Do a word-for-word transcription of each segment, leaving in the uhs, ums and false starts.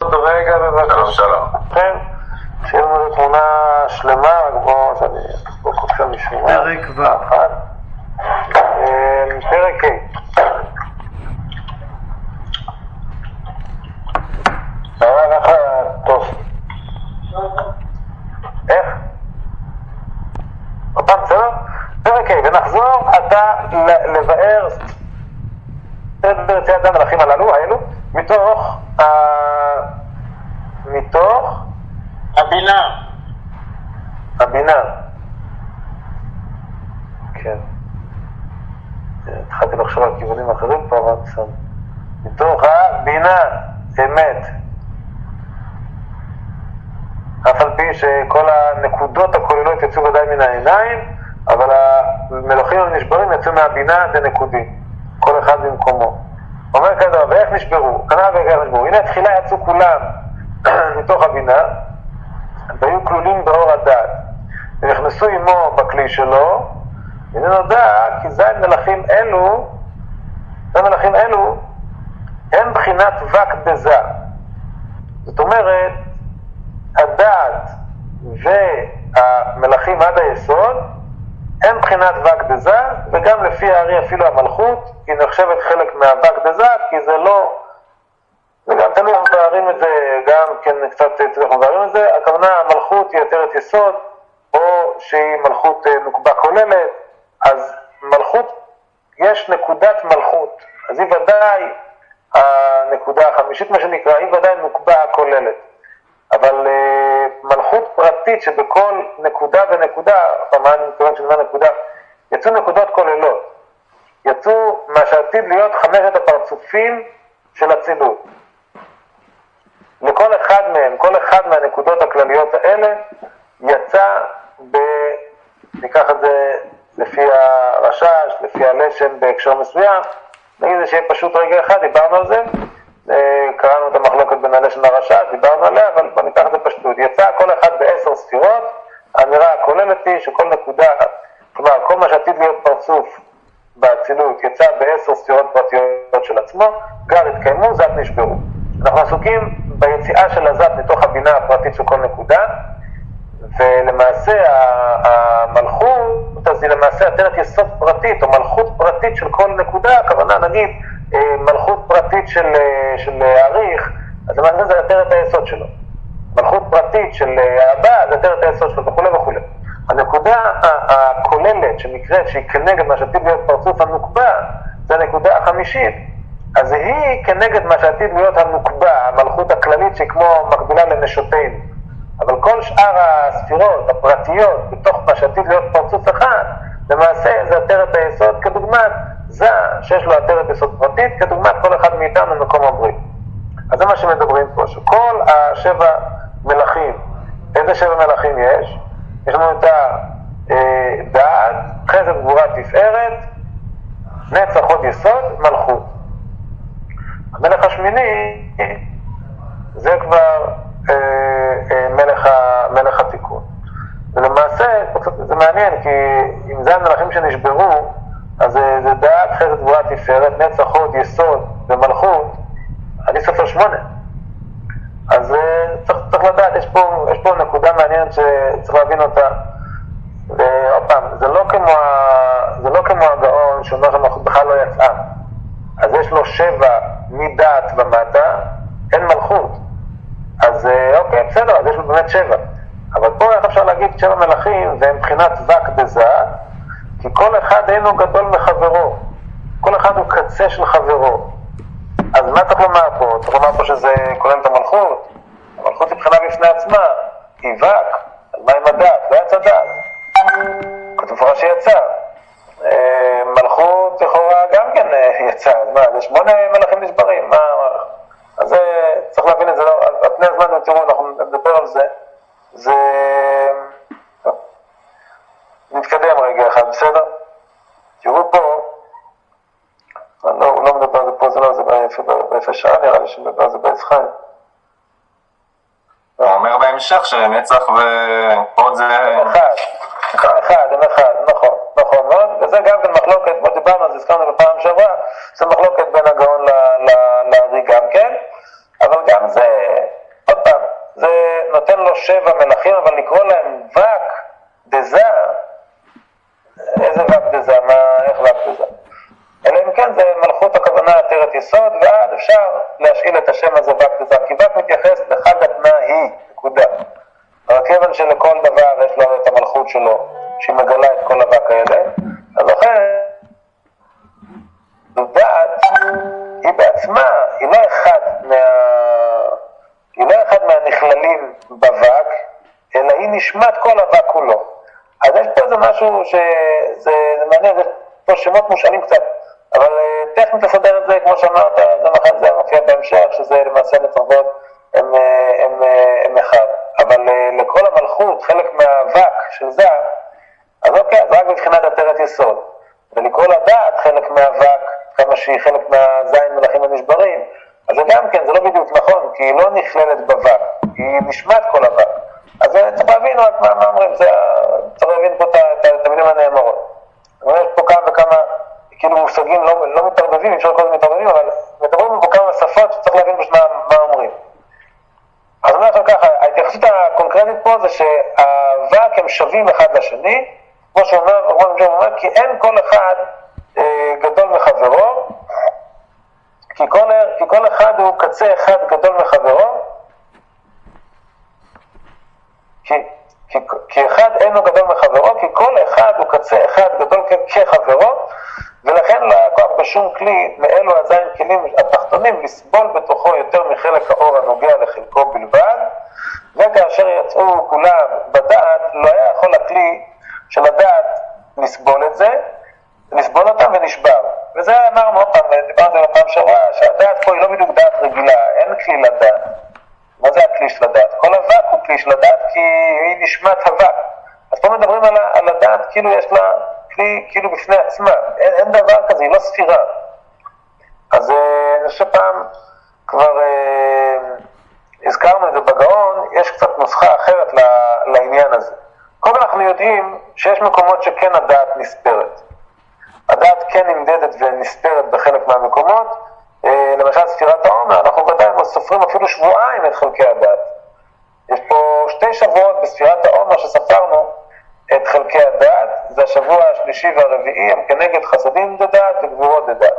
עוד רגע בבקשה. שלום שלום. כן, שיהיה לנו תמונה שלמה, רק בואו, אז אני בואו קופשה משמורה. פרק ו'. פרק ה'. נראה לך טוב. איך? עוד פעם, בסדר? פרק ה', ונחזור עתה לבאר סדר יציאת המלאכים הללו, האלו, מתוך ה... מתוך הבינה. הבינה. כן. התחלתי לחשוב על כיוונים אחרים פה, אבל בסדר. מתוך הבינה, אמת. אף על פי שכל הנקודות הכוללות יצאו ודאי מן העיניים, אבל המלאכים הנשברים יצאו מהבינה דנקודים. כל אחד במקומו. אומר כזה, ואיך נשברו? כנראה ואיך נשברו. הנה תחילה יצאו כולם מתוך הבינה, והיו כלולים באור הדעת. ונכנסו עמו בכלי שלו, והנה נודע כי זין מלאכים אלו, זין מלאכים אלו, הם בחינת וק בזה. זאת אומרת, הדעת והמלאכים עד היסוד, הם בחינת וק דזה, וגם לפי הארי אפילו המלכות, היא נחשבת חלק מהווק דזה, כי זה לא, וגם תלוי אנחנו מבארים את זה, גם כן קצת אנחנו מבארים את זה, הכוונה המלכות היא יתרת יסוד, או שהיא מלכות נוקבה כוללת, אז מלכות, יש נקודת מלכות, אז היא ודאי הנקודה החמישית, מה שנקרא, היא ודאי נוקבה כוללת. אבל uh, מלכות פרטית שבכל נקודה ונקודה, מה אני מתכוון שנקודה נקודה, יצאו נקודות כוללות. יצאו מה שעתיד להיות חמשת הפרצופים של הצילות. לכל אחד מהם, כל אחד מהנקודות הכלליות האלה, יצא ב... ניקח את זה לפי הרשש, לפי הלשם בהקשר מסוים, נגיד זה שיהיה פשוט רגע אחד, דיברנו על זה, קראנו את המחלוקת בין הלשם לרשש, דיברנו עליה, אבל בוא ניקח את זה פשוט. יצא כל אחד בעשר ספירות, האמירה הכוללת היא שכל נקודה, כלומר כל מה שעתיד להיות פרצוף באצילות, יצא בעשר ספירות פרטיות של עצמו, גר התקיימו, זת נשברו. אנחנו עסוקים ביציאה של הזת מתוך הבינה הפרטית של כל נקודה, ולמעשה המלכות, אז היא למעשה עטרת יסוד פרטית, או מלכות פרטית של כל נקודה, הכוונה נגיד מלכות פרטית של, של העריך, אז למעשה זה עטרת היסוד שלו. מלכות פרטית של הבא, זה עטרת היסוד שלו וכו' וכו'. הנקודה הכוללת שנקראת שהיא כנגד מה שעתיד להיות פרצוף הנוקבה, זה הנקודה החמישית, אז היא כנגד מה שעתיד להיות הנוקבה, המלכות הכללית שהיא כמו מקבילה לנשותינו. אבל כל שאר הספירות הפרטיות בתוך מה שעתיד להיות פרצוף אחד, למעשה זה עטרת היסוד כדוגמת זה שיש לו עטרת יסוד פרטית, כדוגמת כל אחד מאיתנו במקום הברית. אז זה מה שמדברים פה, שכל השבע מלאכים, איזה שבע מלאכים יש? יש לנו את הדעת, חסד גבורה תפארת, נצח עוד יסוד, מלכות. המלך השמיני זה כבר אה, אה, מלך, ה, מלך התיקון. ולמעשה זה מעניין, כי אם זה המלאכים שנשברו, אז זה, זה דעת חסד גבורה תפארת, נצח עוד יסוד ומלכות, אני סופר שמונה. אז צריך, צריך לדעת, יש פה, יש פה נקודה מעניינת שצריך להבין אותה. ועוד פעם, זה לא כמו, זה לא כמו הגאון שאומר שהמלכות בכלל לא יצאה. אז יש לו שבע מדעת ומטה, אין מלכות. אז אוקיי, בסדר, אז יש לו באמת שבע. אבל פה איך אפשר להגיד שבע מלאכים זה מבחינת וק דזה, כי כל אחד אינו גדול מחברו. כל אחד הוא קצה של חברו. אז מה צריך לומר פה? צריך לומר פה שזה כולל את המלכות. המלכות היא מבחינה בפני עצמה, היא וק, אז מה עם הדעת? לא יצא דעת. כתוב פורה שיצא. מלכות לכאורה גם כן יצא, אז מה, זה שמונה מלאכים נשברים, מה? אז צריך להבין את זה, על פני הזמן, תראו, אנחנו נדבר על זה, זה... נתקדם רגע אחד, בסדר? תראו פה, לא, הוא לא מדבר על זה פה, זה לא, זה באיפה שעה, נראה לי שמדבר על זה בעץ חיים. הוא אומר בהמשך שנצח ועוד זה... אחד, אחד, הם אחד, נכון, נכון מאוד, וזה גם כן מחלוקת, כמו דיברנו, אז הזכרנו בפעם שעברה, זה מחלוקת בין הגאון לארי גם כן, אבל גם זה נותן לו שבע מלכים, אבל לקרוא להם וק דזה, איזה וק דזה? מה, איך וק דזה? אלא אם כן זה מלכות הכוונה עטרת יסוד, ועד אפשר להשאיל את השם הזה וק דזה, כי וק מתייחס לחג התנה היא, נקודה. אבל כיוון שלכל דבר יש לו את המלכות שלו, שהיא מגלה את כל הווק האלה, אז לכן, דעת היא בעצמה, היא לא אחד מה... היא לא אחד מהנכללים בווק, אלא היא נשמת כל הווק כולו. אז יש פה איזה משהו שזה מעניין, זה פה שמות מושאלים קצת, אבל טכנית לסדר את זה, כמו שאמרת, זה מחד זה מופיע בהמשך, שזה למעשה מצוות הם, הם, הם אחד. אבל לכל המלכות, חלק מהווק של זה, אז אוקיי, אז רק מבחינת עטרת יסוד. ולקרוא לדעת חלק מהווק, כמה שהיא חלק מהזין מלכים הנשברים, אז זה גם כן, זה לא בדיוק נכון, כי היא לא נכללת בווק, היא נשמת כל הווק. אז צריך להבין רק מה, מה אומרים, זה, צריך להבין פה את המילים הנאמרות. יש פה כמה וכמה, כאילו מושגים לא, לא מתערבבים, אפשר לקרוא מתערבבים, אבל מדברים פה כמה שפות שצריך להבין פשוט מה, מה אומרים. אז אני אומר עכשיו ככה, ההתייחסות הקונקרטית פה זה שהווק הם שווים אחד לשני, כמו שאומר, אומר, כי אין כל אחד אה, גדול מחברו, כי כל, כי כל אחד הוא קצה אחד גדול מחברו, כי, כי, כי אחד אינו גדול מחברו, כי כל אחד הוא קצה אחד גדול כחברו, ולכן לא היה כוח בשום כלי מאלו הזין כלים התחתונים לסבול בתוכו יותר מחלק האור הנוגע לחלקו בלבד, וכאשר יצאו כולם בדעת, לא היה יכול הכלי של הדעת לסבול את זה, לסבול אותם ונשבר. וזה אמרנו עוד פעם, דיברנו על הפעם שעברה, שהדעת פה היא לא בדיוק דעת רגילה, אין כלי לדעת. מה זה הכלי של הדעת? כל הווק הוא כלי של הדעת כי היא נשמת הווק. אז פה מדברים על, על הדעת כאילו יש לה כלי כאילו בפני עצמה, אין, אין דבר כזה, היא לא ספירה. אז אני חושב פעם כבר אה, הזכרנו את זה בגאון, יש קצת נוסחה אחרת לעניין הזה. קודם אנחנו יודעים שיש מקומות שכן הדעת נספרת. הדעת כן נמדדת ונספרת בחלק מהמקומות, אה, למשל ספירת העומר, אנחנו ודאי סופרים אפילו שבועיים את חלקי הדעת. יש פה שתי שבועות בספירת העומר שספרנו את חלקי הדעת, זה השבוע השלישי והרביעי, הם כנגד חסדים דעת וגבורות דעת.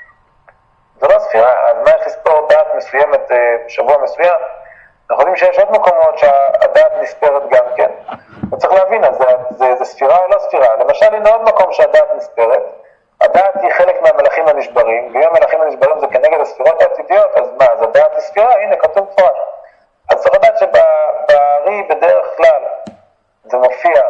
זו לא ספירה, אז מה יש לספור דעת מסוימת בשבוע מסוים? אנחנו יודעים שיש עוד מקומות שהדעת נספרת גם כן. וצריך להבין, אז זה, זה, זה ספירה או לא ספירה. למשל, הנה עוד מקום שהדעת נספרת. הדעת היא חלק מהמלכים הנשברים, ואם המלכים הנשברים זה כנגד הספירות העתידיות, אז מה, אז הדעת היא ספירה? הנה, כתוב מפורש. אז צריך לדעת שבארי בדרך כלל זה מופיע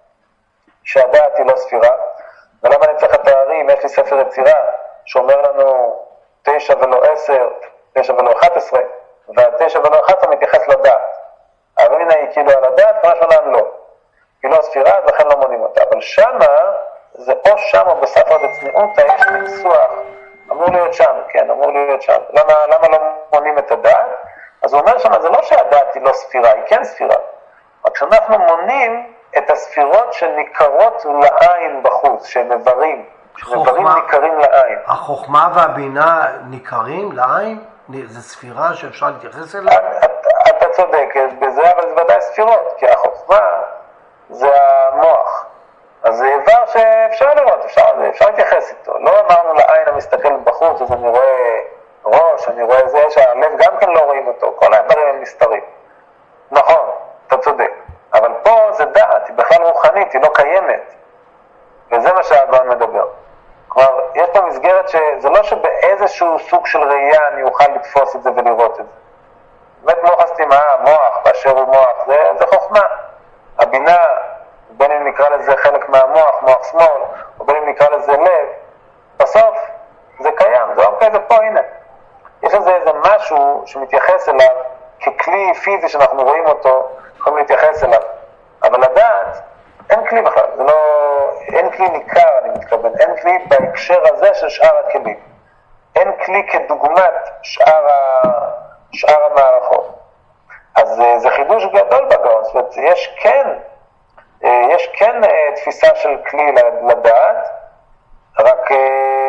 שהדעת היא לא ספירה. ולמה אני צריך את הארי אם יש לי ספר יצירה שאומר לנו תשע ולא עשר, תשע ולא אחת עשרה, והתשע ולא אחת עשרה מתייחס לדעת. אבל הנה היא כאילו על הדעת, מה שלנו לא. היא לא ספירה, אז לכן לא מונים אותה. אבל שמה, זה או שם או בספר דצניעות, יש ניסוח, אמור להיות שם, כן, אמור להיות שם. למה, למה לא מונים את הדעת? אז הוא אומר שמה, זה לא שהדעת היא לא ספירה, היא כן ספירה. רק שאנחנו מונים את הספירות שניכרות לעין בחוץ, שהם איברים, איברים ניכרים לעין. החוכמה והבינה ניכרים לעין? זה ספירה שאפשר להתייחס אליה? אתה צודק בזה, אבל זה ודאי ספירות, כי החוכמה זה המוח. אז זה איבר שאפשר לראות, אפשר, אפשר להתייחס איתו. לא אמרנו לעין המסתכלת בחוץ, אז אני רואה ראש, אני רואה זה, שהלב גם כן לא רואים אותו, כל האיברים הם נסתרים. נכון, אתה צודק. אבל פה זה דעת, היא בכלל רוחנית, היא לא קיימת. וזה מה שהאדון מדבר. כלומר, יש פה מסגרת שזה לא שבאיזשהו סוג של ראייה אני אוכל לתפוס את זה ולראות את זה. באמת מוח הסתימה, מוח, באשר הוא מוח, זה, זה חוכמה. הבינה, בין אם נקרא לזה חלק מהמוח, מוח שמאל, או בין אם נקרא לזה לב, בסוף זה קיים, זה אוקיי, זה פה, הנה. יש לזה איזה משהו שמתייחס אליו ככלי פיזי שאנחנו רואים אותו, יכולים להתייחס אליו. אבל לדעת, אין כלי בכלל, זה לא, אין כלי ניכר, אני מתכוון, אין כלי בהקשר הזה של שאר הכלים. אין כלי כדוגמת שאר, ה, שאר המערכות. אז זה חידוש גדול בגאון, זאת אומרת, יש כן, יש כן תפיסה של כלי לדעת, רק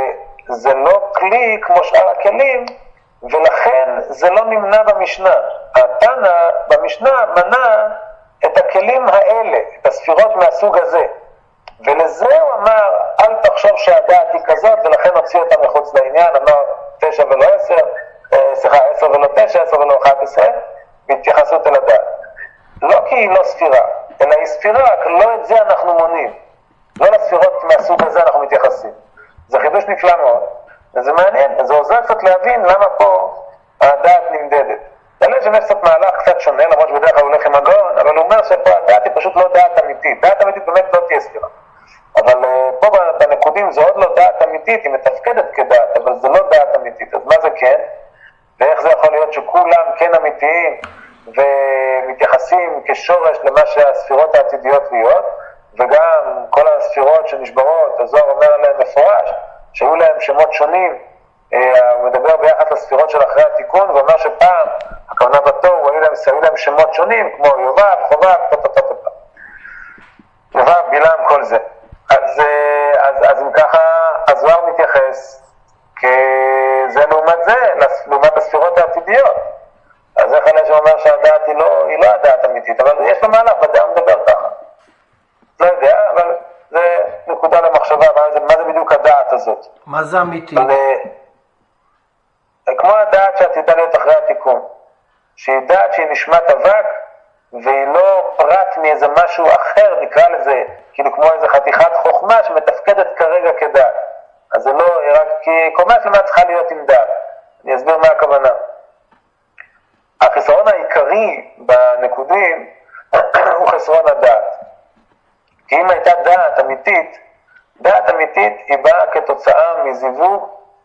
זה לא כלי כמו שאר הכלים, ולכן זה לא נמנע במשנה. התנא במשנה מנה את הכלים האלה, את הספירות מהסוג הזה. ולזה הוא אמר, אל תחשוב שהדעת היא כזאת, ולכן הוציא אותה מחוץ לעניין, אמר תשע ולא עשר, סליחה, עשר ולא תשע, עשר ולא אחת עשרה, בהתייחסות אל הדעת. לא כי היא לא ספירה, אלא היא ספירה, רק לא את זה אנחנו מונים. לא לספירות מהסוג הזה אנחנו מתייחסים. זה חידוש נפלא מאוד, וזה מעניין, זה עוזר קצת להבין למה פה הדעת נמדדת. זה לא שיש קצת מהלך קצת שונה, למרות שבדרך כלל הולך עם הגאון, אבל הוא אומר שפה הדעת היא פשוט לא דעת אמיתית. דעת אמיתית באמת לא תהיה ספירה. אבל פה בנקודים זה עוד לא דעת אמיתית, היא מתפקדת כדעת, אבל זה לא דעת אמיתית. אז מה זה כן? ואיך זה יכול להיות שכולם כן אמיתיים ומתייחסים כשורש למה שהספירות העתידיות להיות, וגם כל הספירות שנשברות, הזוהר אומר עליהם מפורש, שהיו להם שמות שונים, הוא מדבר ביחד לספירות של אחרי התיקון, ואומר שפעם, הכוונה בתור, היו להם, היו להם שמות שונים, כמו יובב, חובב, טוטוטוטוטו. יובב, בילם, כל זה. אז, אז, אז אם ככה, הזוהר מתייחס, כזה לעומת זה, לעומת הספירות העתידיות. אז איך אני שאומר שהדעת היא לא, היא לא הדעת אמיתית, אבל יש לו מהלך, בדעה הוא מדבר ככה. לא יודע, אבל זה נקודה למחשבה, מה זה, מה זה בדיוק הדעת הזאת. מה זה אמיתי? אבל, כמו הדעת שעתידה להיות אחרי התיקון, שהיא דעת שהיא נשמת אבק, והיא לא פרט מאיזה משהו אחר, נקרא לזה, כאילו כמו איזה חתיכת חוכמה שמתפקדת כרגע כדעת. אז זה לא, רק כי קומה שלמה צריכה להיות עם דעת. אני אסביר מה הכוונה. החסרון העיקרי בנקודים הוא חסרון הדעת. כי אם הייתה דעת אמיתית, דעת אמיתית היא באה כתוצאה מזיווג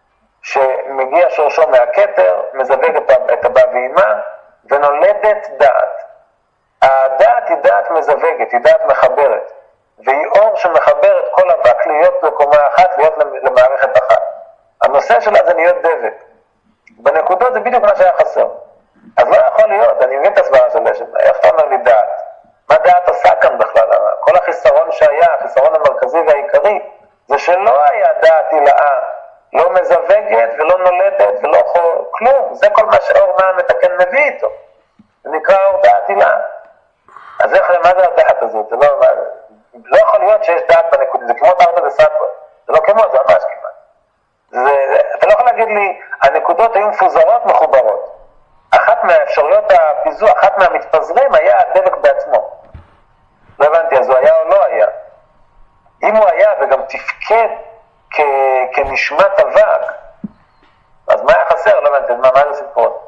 שמגיע שורשו מהכתר, מזווג את הבא ואימה, ונולדת דעת. הדעת היא דעת מזווגת, היא דעת מחברת, והיא אור שמחבר את כל אבק להיות בקומה אחת, להיות למערכת אחת. הנושא שלה זה להיות דבק. בנקודות זה בדיוק מה שהיה חסר. אז לא יכול להיות, אני מבין את הסברה של לשם, איך אתה אומר לי דעת? מה דעת עושה כאן בכלל? כל החיסרון שהיה, החיסרון המרכזי והעיקרי, זה שלא היה דעת הילאה, לא מזווגת ולא נולדת ולא כלום. זה כל מה שאור מה מתקן מביא איתו. זה נקרא אור דעת הילאה. אז איך, מה זה הדעת הזאת? זה לא, לא יכול להיות שיש דעת בנקודים, זה כמו תרתי דסתרי. זה לא כמו, זה ממש כמעט. זה, אתה לא יכול להגיד לי, הנקודות היו מפוזרות מחוברות. אחת מהאפשרויות הפיזור, אחת מהמתפזרים היה הדבק בעצמו. לא הבנתי, אז הוא היה או לא היה. אם הוא היה וגם תפקד כ, כנשמת אבק, אז מה היה חסר? לא הבנתי, מה, מה זה סיפור?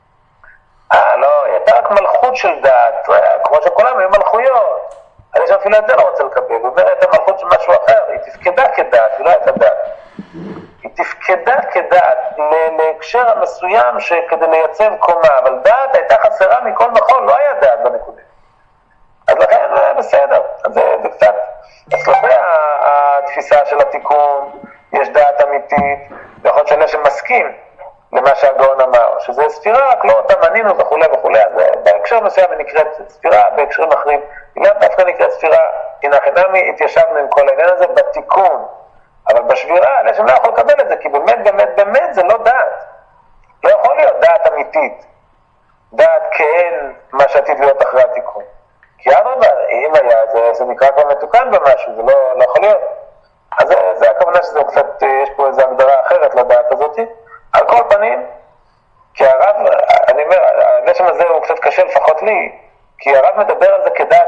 אה, לא, הייתה רק מלכות של דעת, כמו שכולם היו מלכויות. אני שאפילו את זה לא רוצה לקבל, הוא אומר, הייתה מלכות של משהו אחר, היא תפקדה כדעת, היא לא הייתה דעת. היא תפקדה כדעת להקשר המסוים שכדי לייצב קומה, אבל דעת הייתה חסרה מכל נכון, לא היה דעת בנקודים. אז לכן בסדר, אז זה, זה קצת, אצלכם התפיסה של התיקון, יש דעת אמיתית, ויכול להיות שאני שמסכים למה שהגאון אמר, שזה ספירה, רק לא אותה מנינו וכו' וכו', אז בהקשר מסוים היא נקראת ספירה, בהקשרים אחרים, היא לא דווקא נקראת ספירה, הנה חינמי, התיישבנו עם כל העניין הזה בתיקון, אבל בשבירה, לשם לא יכול לקבל את זה, כי באמת, באמת, באמת זה לא דעת. לא יכול להיות דעת אמיתית, דעת כאין מה שעתיד להיות אחרי התיקון. כי אדרבה, אם היה, זה, זה נקרא כבר מתוקן במשהו, זה לא, לא יכול להיות. אז זה, זה הכוונה שזה קצת, יש פה איזו הגדרה אחרת לדעת הזאת. על כל פנים, כי הרב, אני אומר, הנשם הזה הוא קצת קשה לפחות לי, כי הרב מדבר על זה כדעת.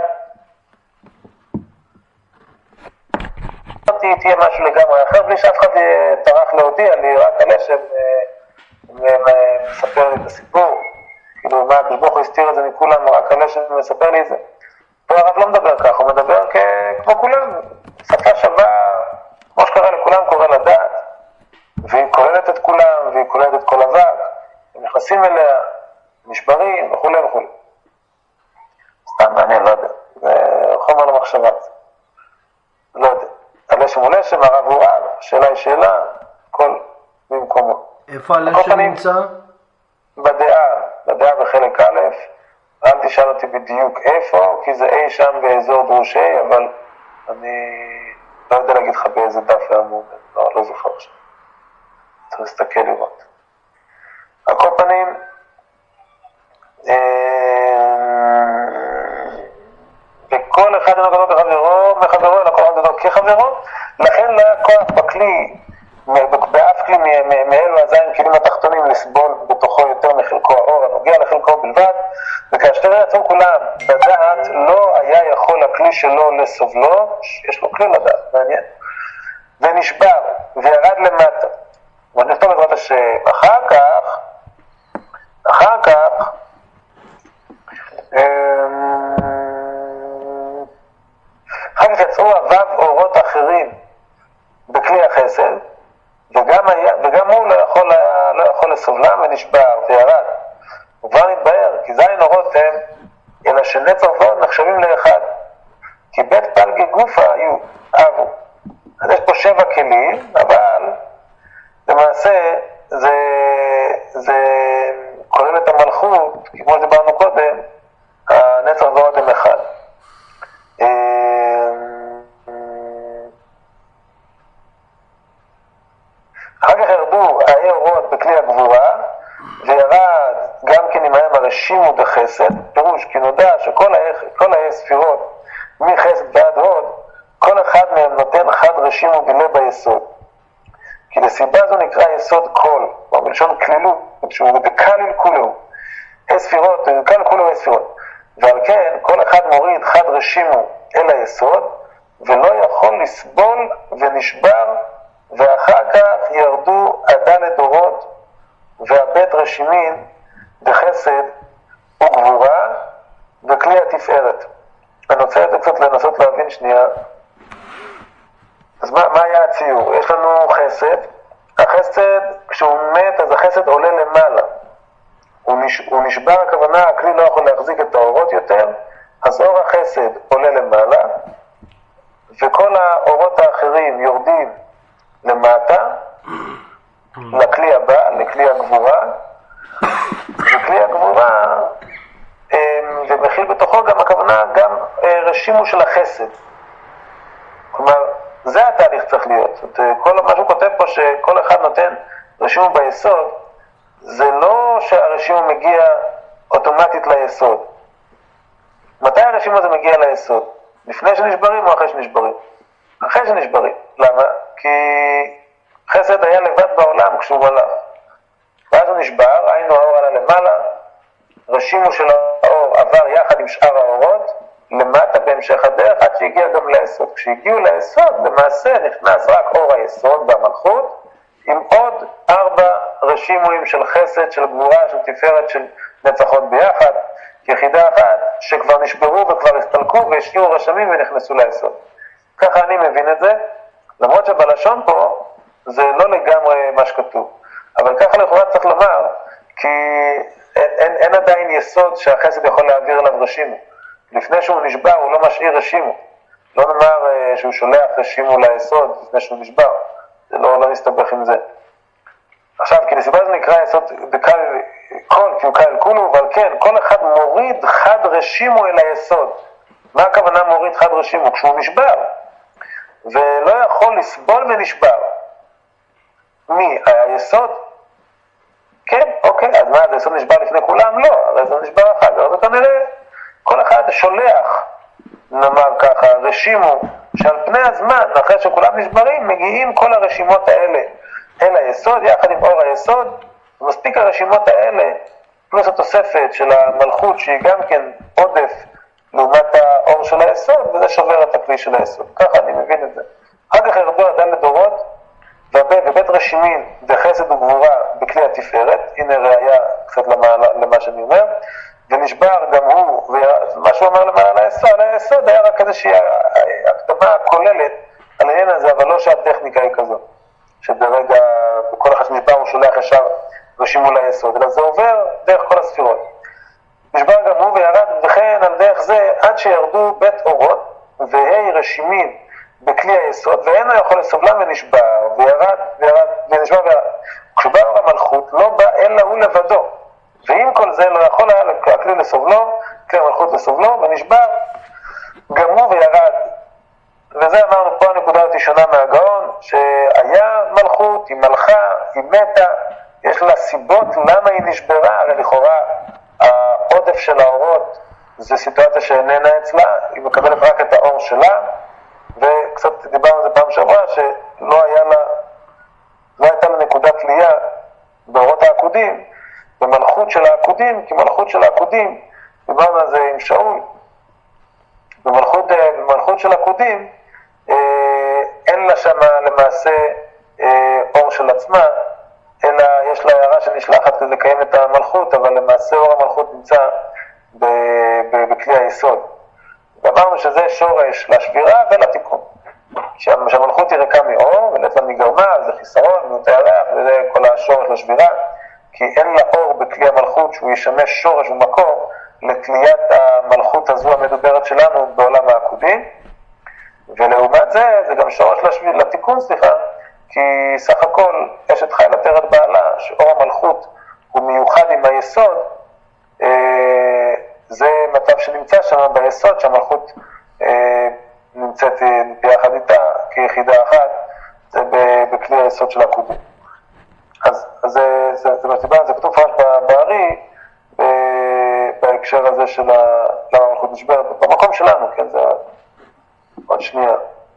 תהיה משהו לגמרי אחר, בלי שאף אחד טרח להודיע לי, רק הנשם מספר לי את הסיפור. כאילו, מה, כשבוך הוא הסתיר את זה מכולם, רק הנשם מספר לי את זה. פה הרב לא מדבר כך, הוא מדבר כמו כולם, שפה שווה, כמו שקרה לכולם קורא לדעת. והיא כוללת את כולם, והיא כוללת את כל אבק, הם נכנסים אליה, נשברים וכו' וכו'. סתם מעניין, לא יודע, זה חומר למחשבה. לא יודע, הלשם הוא לשם, הרב הוא רב, השאלה היא שאלה, הכל במקומו. איפה הלשם נמצא? בדעה, בדעה בחלק א', אל תשאל אותי בדיוק איפה, כי זה אי שם באזור דרושי, אבל אני לא יודע להגיד לך באיזה דף לעמוד, לא, לא זוכר עכשיו. צריך להסתכל לראות. על כל פנים, וכל אחד אינו גדול כחברו, מחברו אלא כל אחד גדול כחברו, לכן לא היה כוח בכלי, באף כלי מאלו הזין כלים התחתונים לסבול בתוכו יותר מחלקו האור הנוגע לחלקו בלבד, וכאשר יצאו כולם בדעת לא היה יכול הכלי שלו לסובלו, יש לו כלי לדעת, מעניין, ונשבר וירד למטה. ונכתוב בעזרת השם, אחר כך, אחר כך, אחר כך יצאו אביו אורות אחרים בכלי החסד, וגם, היה, וגם הוא לא יכול, לא יכול לסובלם ונשבר וירד. וכבר נתבהר, כי זין אורות הם, אלא שנצר ועוד נחשבים לאחד. כי בית פלגי גופה היו, אבו. אז יש פה שבע כלים, אבל למעשה זה, זה כולל את המלכות, כי כמו שדיברנו קודם, הנצר ועוד הם אחד. אחר כך ירדו האי אורות בכלי הגבורה, וירד גם כן עמהם הרשימו דחסד, פירוש כי נודע שכל האי ספירות מחסד ועד הוד, כל אחד מהם נותן חד רשימו גילה ביסוד. כי לסיבה זו נקרא יסוד כל, או בלשון כלילות, שהוא דקליל כולו, אי ספירות, דקליל כולו אי ספירות. ועל כן כל אחד מוריד חד רשימו אל היסוד, ולא יכול לסבול ונשבר, ואחר כך ירדו הדלת אורות והבית רשימין דחסד וגבורה וכלי התפארת. אני רוצה את זה קצת לנסות להבין שנייה. אז מה, מה היה הציור? יש לנו חסד, החסד כשהוא מת אז החסד עולה למעלה, הוא, נש, הוא נשבר, הכוונה הכלי לא יכול להחזיק את האורות יותר, אז אור החסד עולה למעלה וכל האורות האחרים יורדים למטה, לכלי הבא, לכלי הגבורה, וכלי הגבורה, ומכיל בתוכו גם הכוונה, גם רשימו של החסד. כלומר, זה התהליך צריך להיות. כל מה שהוא כותב פה שכל אחד נותן רשימו ביסוד, זה לא שהרשימו מגיע אוטומטית ליסוד. מתי הרשימו הזה מגיע ליסוד? לפני שנשברים או אחרי שנשברים? אחרי שנשברים. למה? כי חסד היה לבד בעולם כשהוא הלך. ואז הוא נשבר, היינו האור עלה למעלה, רשימו של האור עבר יחד עם שאר האורות, למטה בהמשך הדרך עד שהגיע גם ליסוד. כשהגיעו ליסוד, למעשה נכנס רק אור היסוד במלכות, עם עוד ארבע רשימויים של חסד, של גבורה, של תפארת, של נצחות ביחד, יחידה אחת, שכבר נשברו וכבר הסתלקו והשאירו רשמים ונכנסו ליסוד. ככה אני מבין את זה, למרות שבלשון פה זה לא לגמרי מה שכתוב. אבל ככה לכאורה צריך לומר, כי אין, אין, אין עדיין יסוד שהחסד יכול להעביר אליו רשימו. לפני שהוא נשבר הוא לא משאיר רשימו. לא נאמר שהוא שולח רשימו ליסוד לפני שהוא נשבר. זה לא, לא מסתבך עם זה. עכשיו, כי לסיבה זה נקרא יסוד דקל כל, כי הוא קל כולו, אבל כן, כל אחד מוריד חד רשימו אל היסוד. מה הכוונה מוריד חד רשימו? כשהוא נשבר. ולא יכול לסבול ונשבר. מי? היסוד? כן, אוקיי, אז מה, היסוד נשבר לפני כולם? לא, הרי זה נשבר אחד, אז כנראה כל אחד שולח, נאמר ככה, רשימו, שעל פני הזמן, אחרי שכולם נשברים, מגיעים כל הרשימות האלה אל היסוד, יחד עם אור היסוד, ומספיק הרשימות האלה, פלוס התוספת של המלכות, שהיא גם כן עודף לעומת האור של היסוד, וזה שובר את הכלי של היסוד. ככה אני מבין את זה. אחר כך ירדו אדם לדורות, ובית רשימין וחסד וגבורה בכלי התפארת, הנה ראיה קצת למה, למה שאני אומר, ונשבר גם הוא, ומה שהוא אומר למעלה היסוד, על היסוד היה רק איזושהי הקדמה כוללת על העניין הזה, אבל לא שהטכניקה היא כזאת, שברגע, בכל אחד שנשבר הוא שולח ישר רשימו ליסוד, אלא זה עובר דרך כל הספירות. נשבר גם הוא וירד, וכן על דרך זה עד שירדו בית אורות, והי רשימין בכלי היסוד, ואינו יכול לסובלם ונשבר, וירד, וירד, ונשבר וירד. כשבא אור המלכות, לא בא אלא הוא לבדו. ועם כל זה לא יכול היה הכלי לסובלו, כלי המלכות לסובלו, ונשבר גם הוא וירד. וזה אמרנו פה הנקודה אותי שונה מהגאון, שהיה מלכות, היא מלכה, היא מתה, יש לה סיבות למה היא נשברה, הרי לכאורה העודף של האורות זה סיטואציה שאיננה אצלה, היא מקבלת רק את האור שלה, וקצת דיברנו על זה פעם שעברה, שלא היה לה, לא הייתה לה נקודת תלייה באורות העקודים, במלכות של העקודים, כי מלכות של העקודים, דיברנו על זה עם שאול, במלכות, במלכות של העקודים, אין לה שם למעשה אור של עצמה, אלא יש לה הערה שנשלחת כדי לקיים את המלכות, אבל למעשה אור המלכות נמצא בכלי היסוד. ואמרנו שזה שורש לשבירה ולתיקון. שהמלכות היא ריקה מאור, ולית לה מגרמה, זה חיסרון, מיעוט הירח, וזה כל השורש לשבירה, כי אין לה אור בכלי המלכות שהוא ישמש שורש ומקור לתליית המלכות הזו המדוברת שלנו בעולם העקודים. ולעומת זה, זה גם שורש לשביר, לתיקון, סליחה, כי סך הכל אשת חיל עטרת בעלה, שאור המלכות הוא מיוחד עם היסוד, אה, זה מצב שנמצא שם ביסוד, שהמלכות אה, נמצאת ביחד איתה כיחידה אחת, זה בכלי היסוד של העקודים. אז, אז זה, זה, זה מסיבה, זה כתוב פרש בארי, בהקשר הזה של למה המלכות נשברת, במקום שלנו, כן, זה עוד שנייה.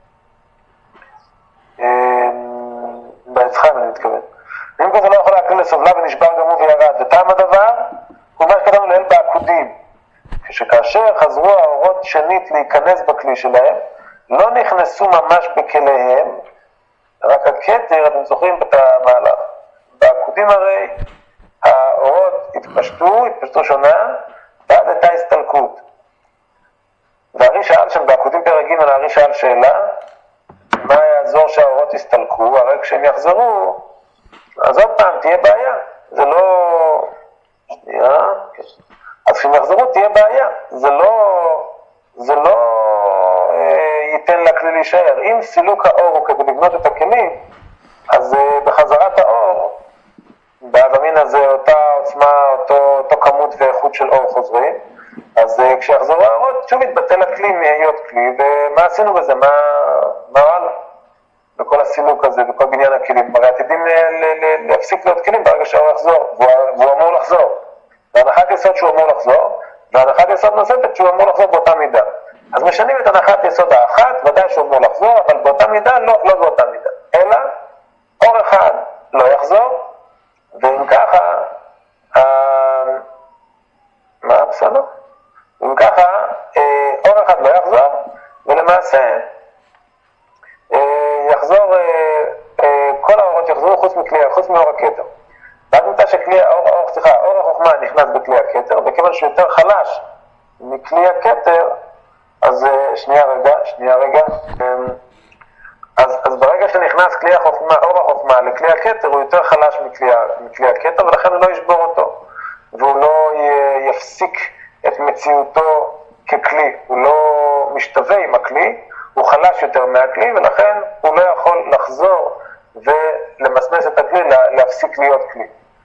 בעץ חיים אני מתכוון. אם כזה לא יכול להקליל לסובלה ונשבר גם הוא וירד, וטעם הדבר הוא מה שקדמנו לאל בעקודים, כשכאשר חזרו האורות שנית להיכנס בכלי שלהם, לא נכנסו ממש בכליהם, רק הכתר, אתם זוכרים את המהלך. בעקודים הרי האורות התפשטו, התפשטו שונה, ואז הייתה הסתלקות. והארי שאל שם בעקודים פרק ג' הארי שאל שאלה, מה יעזור שהאורות יסתלקו? הרי כשהם יחזרו, אז עוד פעם תהיה בעיה. זה לא... שנייה... אז כשהם יחזרו תהיה בעיה. זה לא... זה לא אה, ייתן לכלי להישאר. אם סילוק האור הוא כדי לבנות את הכלים, אז אה, בחזרת האור, באבמין הזה אותה עוצמה, אותו, אותו כמות ואיכות של אור חוזרים, אז uh, כשיחזרו האורות, שוב יתבטל הכלי מהיות כלי, ומה עשינו בזה? מה, מה הלאה? בכל הסילוק הזה, בכל בניין הכלים, הרי עתידים להפסיק להיות כלים ברגע שהאור יחזור, והוא, והוא אמור לחזור. והנחת יסוד שהוא אמור לחזור, והנחת יסוד נוספת שהוא אמור לחזור באותה מידה. אז משנים את הנחת יסוד האחת, ודאי שהוא אמור לחזור, אבל באותה מידה, לא, לא באותה מידה. אלא, אור אחד לא יחזור, ואם ככה, אה, מה, בסדר? אם ככה, אה, אור אחד לא יחזור, ולמעשה אה, יחזור, אה, אה, כל האורות יחזרו חוץ מכלי, חוץ מאור הכתר. ואז נמצא שכלי, האור, האור, סליחה, אור החוכמה נכנס בכלי הכתר, וכיוון שהוא יותר חלש מכלי הכתר, אז אה, שנייה רגע, שנייה רגע, אה, אז, אז ברגע שנכנס כלי החוכמה, אור החוכמה לכלי הכתר, הוא יותר חלש מכלי, מכלי הכתר, ולכן הוא לא ישבור אותו, והוא לא י, יפסיק את מציאותו ככלי, הוא לא משתווה עם הכלי, הוא חלש יותר מהכלי, ולכן הוא לא יכול לחזור ולמסמס את הכלי, להפסיק להיות כלי.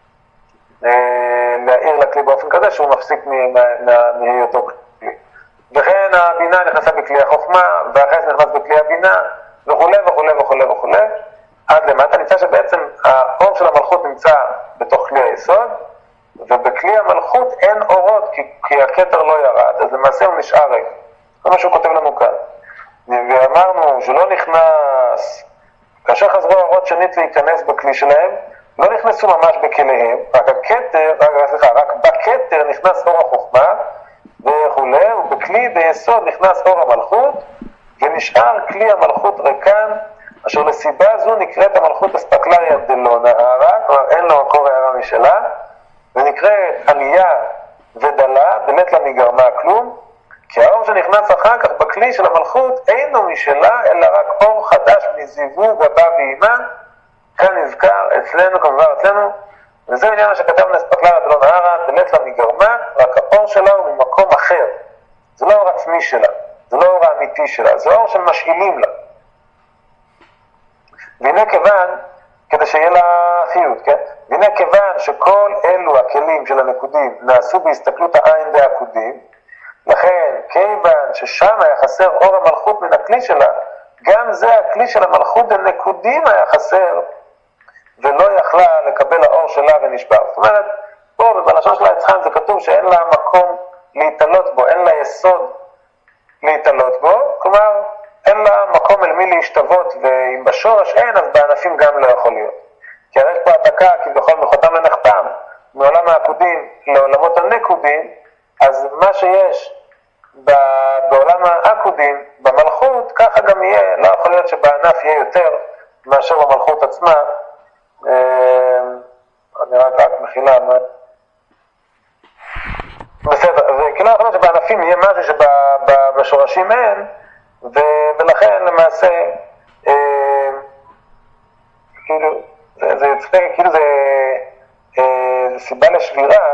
להעיר לכלי באופן כזה שהוא מפסיק מהיותו כלי. וכן הבינה נכנסה בכלי החוכמה, ואחרי זה נכנס בכלי הבינה, וכו' וכו' וכו' וכו'. עד למטה נמצא שבעצם האור של המלכות נמצא בתוך כלי היסוד, ובכלי המלכות אין אורות, כי, כי הכתר לא ירד, אז למעשה הוא נשאר ריק. זה מה שהוא כותב לנו כאן. ואמרנו שלא נכנס, כאשר חזרו האורות שנית להיכנס בכלי שלהם, לא נכנסו ממש בכליהם, רק הכתר, רק, סליחה, רק בכתר נכנס אור החוכמה, וכו', ובכלי ביסוד נכנס אור המלכות, ונשאר כלי המלכות ריקן, אשר לסיבה זו נקראת המלכות אספקלריה דלא נהרה, כלומר אין לו מקור הערה משלה, ונקראת עלייה ודלה, באמת לה מגרמה כלום, כי האור שנכנס אחר כך בכלי של המלכות אינו משלה, אלא רק אור חדש מזיווג הבא ואימה, כאן נזכר אצלנו, כמובן אצלנו, וזה עניין שכתבנו אספקלריה דלא נהרה, באמת לה מגרמה, רק האור שלה הוא ממקום אחר, זה לא אור עצמי שלה, זה לא אור האמיתי שלה, זה אור שמשאילים לה. והנה כיוון, כדי שיהיה לה חיות, כן? והנה כיוון שכל אלו הכלים של הנקודים נעשו בהסתכלות העין דעקודים, לכן כיוון ששם היה חסר אור המלכות מן הכלי שלה, גם זה הכלי של המלכות הנקודים היה חסר, ולא יכלה לקבל האור שלה ונשבר. זאת אומרת, פה בלשון של העץ חיים זה כתוב כתוב שאין לה מקום להתעלות בו, אין לה יסוד להתעלות בו, כלומר אין לה מקום אל מי להשתוות, ואם בשורש אין, אז בענפים גם לא יכול להיות. כי הרי יש פה העתקה, כביכול מחותם לנחתם, מעולם העקודים לעולמות הנקודים, אז מה שיש בעולם העקודים, במלכות, ככה גם יהיה, לא יכול להיות שבענף יהיה יותר מאשר במלכות עצמה. אני רק רק מחילה, בסדר, וכי לא יכול להיות שבענפים יהיה משהו שבשורשים אין, ולכן למעשה כאילו זה יוצא, כאילו זה סיבה לשבירה.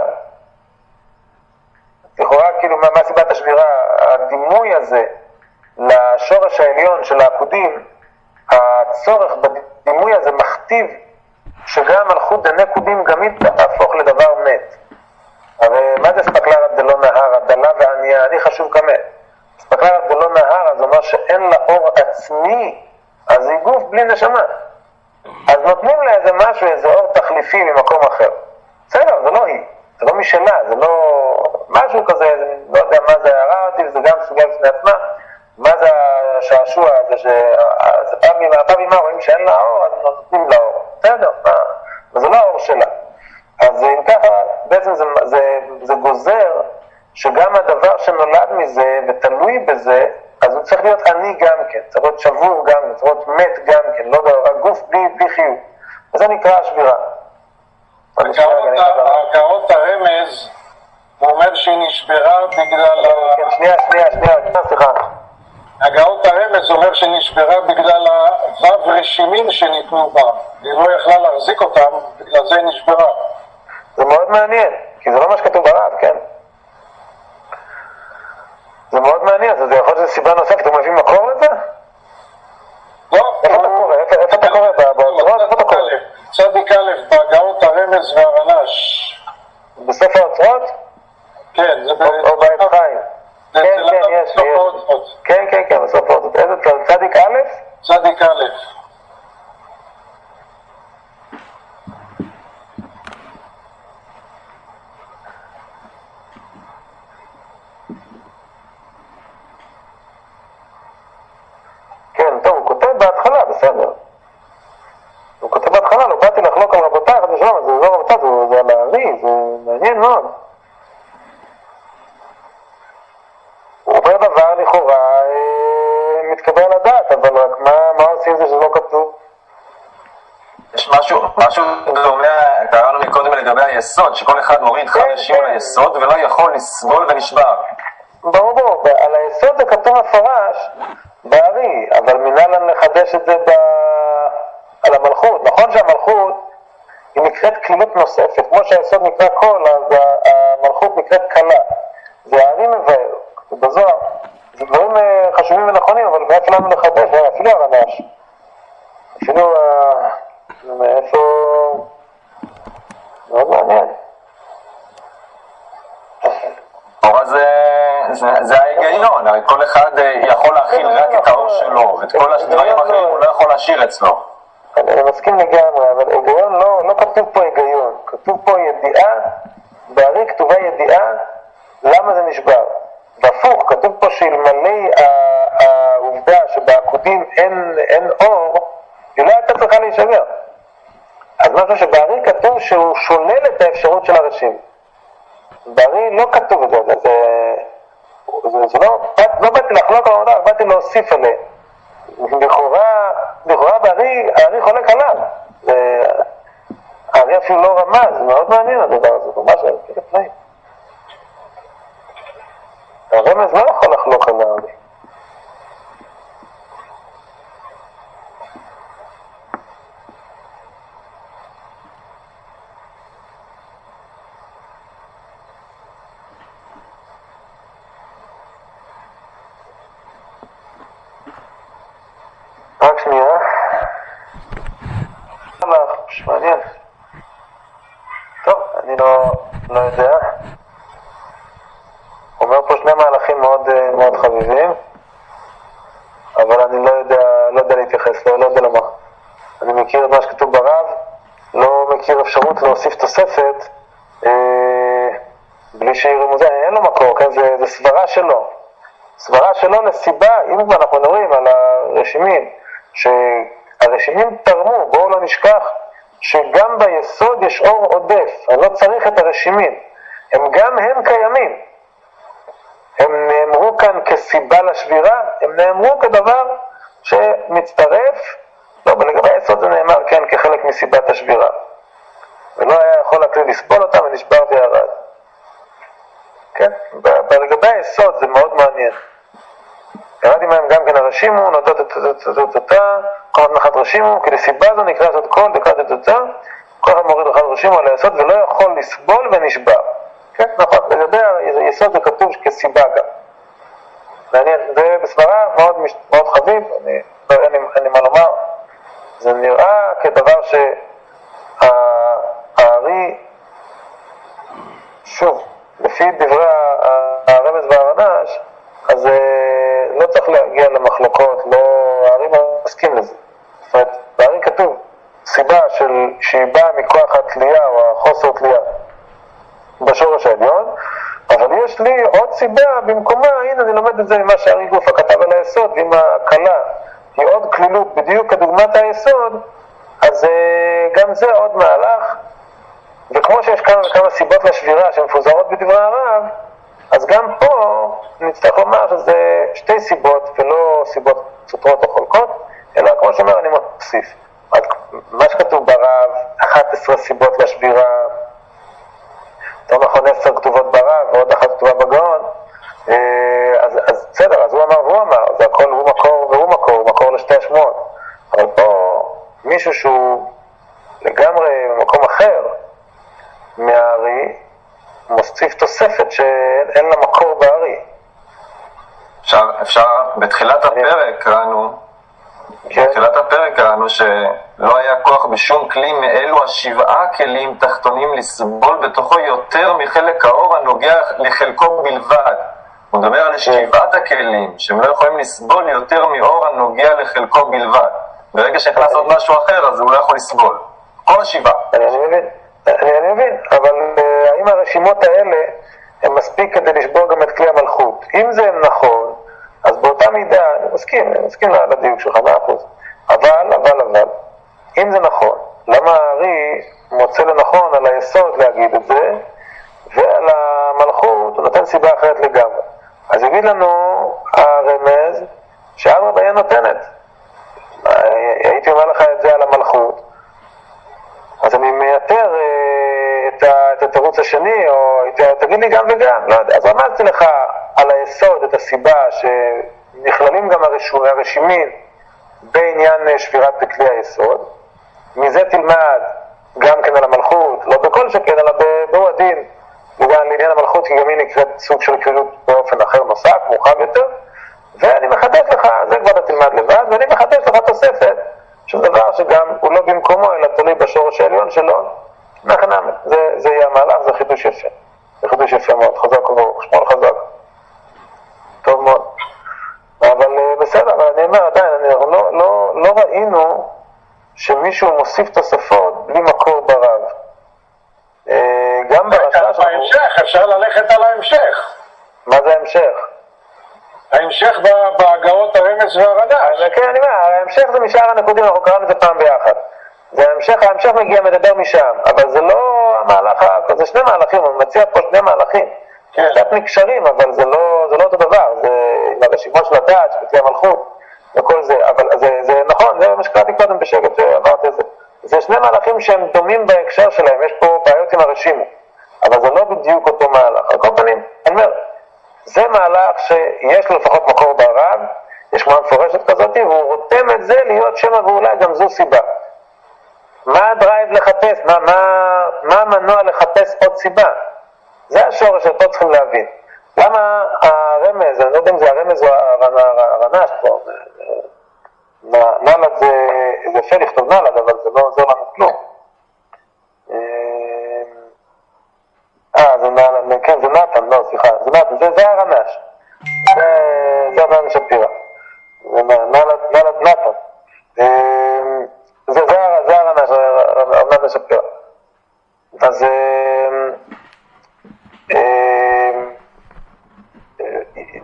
לכאורה, כאילו, מה, מה סיבת השבירה? הדימוי הזה לשורש העליון של העקודים, הצורך בדימוי הזה מכתיב שגם מלכות דנקודים גם היא תהפוך לדבר מת. הרי מה זה ספקלרת דלא נהר, הדלה וענייה, אני חשוב כמת. ספקלרת דלא נהר, אז אומר שאין לה אור עצמי, אז היא גוף בלי נשמה. אז נותנים לה איזה משהו, איזה אור תחליפי ממקום אחר. בסדר, זה לא היא, זה לא משלה, זה לא משהו כזה, לא יודע מה זה הערה אותי, וזה גם סוגיה בפני עצמה, מה זה השעשוע הזה, שזה פעם ממה רואים שאין לה אור, אז נותנים לה אור. בסדר, וזה לא האור שלה. אז אם ככה, בעצם זה, זה, זה גוזר שגם הדבר שנולד מזה ותלוי בזה, אז הוא צריך להיות עני גם כן, צריך להיות שבור גם כן, צריך להיות מת גם כן, לא יודע, גוף בלי, בלי חיוב. וזה נקרא השבירה. הגאות הרמז, הוא אומר שהיא נשברה בגלל... כן, שנייה, שנייה, שנייה, סליחה. הגאות הרמז אומר שנשברה בגלל הוו רשימים שניתנו בה, והיא לא יכלה להחזיק אותם, בגלל זה היא נשברה. זה מאוד מעניין, כי זה לא מה שכתוב ברב, כן? זה מאוד מעניין, זה יכול להיות סיבה נוספת, הוא מביא מקור לזה? לא. איפה אתה קורא? איפה אתה קורא? איפה אתה קורא? צדיק א' בהגאות הרמז והרנש. בסוף האוצרות? כן, זה או בעת חיים. כן, כן, יש, יש. כן, כן, כן, בסוף האוצרות. איזה צדיק א'? צדיק א'. כן, טוב, הוא כותב בהתחלה, בסדר. הוא כותב בהתחלה, לא באתי לחלוק על רבותיי, חד ושלום, זה לא רבותיי, זה על הארי, זה מעניין מאוד. הוא אומר דבר לכאורה מתקבל על הדעת, אבל רק מה, מה עושים זה שלא כתוב? יש משהו, משהו דומה, קראנו מקודם לגבי היסוד, שכל אחד מוריד חדשים על היסוד ולא יכול לסבול ונשבר. ברור, ברור, על היסוד זה כתוב מפורש בארי, אבל מנהלן לחדש את זה ב... על המלכות. נכון שהמלכות היא נקראת כלילות נוספת, כמו שהיסוד נקרא קול, אז המלכות נקראת קלה. זה הארי מבאר, בזוהר. זה דברים חשובים ונכונים, אבל מאיפה לנו לחדש? אפילו הרנש. אפילו... מאיפה... מאוד מעניין. אבל זה, זה, זה ההיגיון, הרי כל אחד יכול להכיל רק את האור שלו, ואת כל הדברים האחרים הוא לא יכול להשאיר אצלו. אני מסכים לגמרי, אבל היגיון לא, לא כתוב פה היגיון, כתוב פה ידיעה, בארי כתובה ידיעה למה זה נשבר. והפוך, כתוב פה שאלמלא העובדה שבעקודים אין, אין אור, היא לא הייתה צריכה להישבר. אז משהו שבארי כתוב שהוא שולל את האפשרות של הראשים. בארי לא כתוב את זה, זה, זה, זה לא, לא באתי לחלוק על המדע, באתי להוסיף עליה. לכאורה, לכאורה בארי, הארי חולק עליו. הארי אפילו לא רמז, זה מאוד מעניין הדבר הזה, ממש זה כאילו פני. הרמז לא יכול לחלוק על הארי. רק שנייה. מעניין. טוב, אני לא, לא יודע. אומר פה שני מהלכים מאוד, מאוד חביבים, אבל אני לא יודע, לא יודע להתייחס, לא, לא יודע למה. אני מכיר את מה שכתוב ברב, לא מכיר אפשרות להוסיף תוספת אה, בלי בלי שרמוזה, אין לו מקור, כן? זה, זה סברה שלו. סברה שלו לסיבה, אם כבר אנחנו מדברים על הרשימים, שהרשימים תרמו, בואו לא נשכח, שגם ביסוד יש אור עודף, אני לא צריך את הרשימים, הם גם הם קיימים. הם נאמרו כאן כסיבה לשבירה, הם נאמרו כדבר שמצטרף, לא, אבל לגבי היסוד זה נאמר כן כחלק מסיבת השבירה. ולא היה יכול הכלי לסבול אותם ונשבר וירד. כן? ולגבי היסוד זה מאוד מעניין. ירדתי מהם גם כן הרשימו, נותות את אותה, כל עוד נחת רשימו, כי לסיבה זו נקרא זאת כל, דקת את אותה, כל אחד מוריד אחד רשימו על היסוד ולא יכול לסבול ונשבר. כן? נכון, לגבי היסוד זה כתוב כסיבה גם. מעניין, זה בסברה מאוד, מאוד חביב, אני, אין, אין לי מה לומר, זה נראה כדבר שהארי, שוב, לפי דברי הרמז והרנש, אז לא צריך להגיע למחלוקות, לא, הארי מסכים לזה. זאת אומרת, בארי כתוב סיבה של, שהיא באה מכוח התלייה או החוסר תלייה בשורש העליון, אבל יש לי עוד סיבה במקומה, הנה אני לומד את זה ממה שהארי גופה כתב על היסוד, ואם הקלה היא עוד כלילות בדיוק כדוגמת היסוד, אז גם זה עוד מהלך, וכמו שיש כמה וכמה סיבות לשבירה שמפוזרות בדברי הרב, אז גם פה נצטרך לומר שזה שתי סיבות ולא סיבות סותרות או חולקות, אלא כמו שאומר אני מוסיף. מה שכתוב ברב, אחת עשרה סיבות לשבירה, יותר נכון עשר כתובות ברב ועוד אחת כתובה בגאון, אז, אז בסדר, אז הוא אמר והוא אמר, אז הכל הוא מקור והוא מקור, הוא מקור לשתי השמועות. אבל פה מישהו שהוא לגמרי במקום אחר מהארי, מוסיף תוספת שאין לה מקור בארי. אפשר, אפשר, בתחילת הפרק קראנו, כן. בתחילת הפרק קראנו שלא היה כוח בשום כלי מאלו השבעה כלים תחתונים לסבול בתוכו יותר מחלק האור הנוגע לחלקו בלבד. הוא מדבר על שבעת הכלים שהם לא יכולים לסבול יותר מאור הנוגע לחלקו בלבד. ברגע שנכנס עוד משהו אחר אז הוא לא יכול לסבול. כל השבעה. אני מבין. אני, אני מבין, אבל uh, האם הרשימות האלה הם מספיק כדי לשבור גם את כלי המלכות? אם זה נכון, אז באותה מידה, אני מסכים, אני מסכים לדיוק שלך מאה אחוז. אבל, אבל, אבל, אם זה נכון, למה הארי מוצא לנכון על היסוד להגיד את זה, ועל המלכות הוא נותן סיבה אחרת לגמרי? אז יגיד לנו הרמז שאדרבה היא נותנת. הייתי אומר לך את זה על המלכות, אז אני מייתר את, את התירוץ השני, או תגיד לי גם וגם, לא יודע. אז אמרתי לך על היסוד את הסיבה שנכללים גם הרשימים בעניין שבירת בכלי היסוד. מזה תלמד גם כן על המלכות, לא בכל שכן, אלא בו הדין, לעניין המלכות, כי גם היא נקראת סוג של כלילות באופן אחר נוסף, מורחב יותר, ואני מחדש לך, זה כבר אתה תלמד לבד, ואני מחדש לך תוספת, שזה דבר שגם הוא לא במקומו, אלא תלוי בשורש העליון שלו, נחנם, זה, זה יהיה המהלך, זה חידוש יפה, זה חידוש יפה מאוד, חזק וברוך, שמואל חזק, טוב מאוד, אבל בסדר, אבל אני אומר עדיין, אני, לא, לא, לא ראינו שמישהו מוסיף תוספות בלי מקור ברב, גם ברשע שלנו... בהמשך, אפשר ללכת על ההמשך. מה זה ההמשך? ההמשך בהגאות הרמז והרנש. כן, אני אומר, ההמשך זה משאר הנקודים, אנחנו קראנו את זה פעם ביחד. זה ההמשך, ההמשך מגיע מדבר משם, אבל זה לא המהלך, זה שני מהלכים, הוא מציע פה שני מהלכים. כן. קצת נקשרים, אבל זה לא, זה לא אותו דבר, זה עם הרשימות של הדעת, שבכלי המלכות, וכל זה, אבל זה, זה נכון, זה מה שקראתי קודם בשקט, שאמרתי את זה. זה שני מהלכים שהם דומים בהקשר שלהם, יש פה בעיות עם הרשימו, אבל זה לא בדיוק אותו מהלך. על כל פנים, אני אומר, זה מהלך שיש לו לפחות מקור ברב, יש כמו מפורשת כזאת, והוא רותם את זה להיות שמה ואולי גם זו סיבה. מה הדרייב לחפש? מה, מה, מה המנוע לחפש עוד סיבה? זה השורש שאותו צריכים להבין. למה הרמז, אני לא יודע אם זה הרמז או הרנש פה, נלד זה, זה יפה לכתוב נלד, אבל זה לא עוזר לנו כלום. אה, זה נלד, כן, זה נתן, לא, סליחה, זה נתן, זה, זה הרנש. זה, זה הרנש שפירה. זה נלד, נלד נתן. זה, זה, זה הרנש, הרנש שפירה. אז...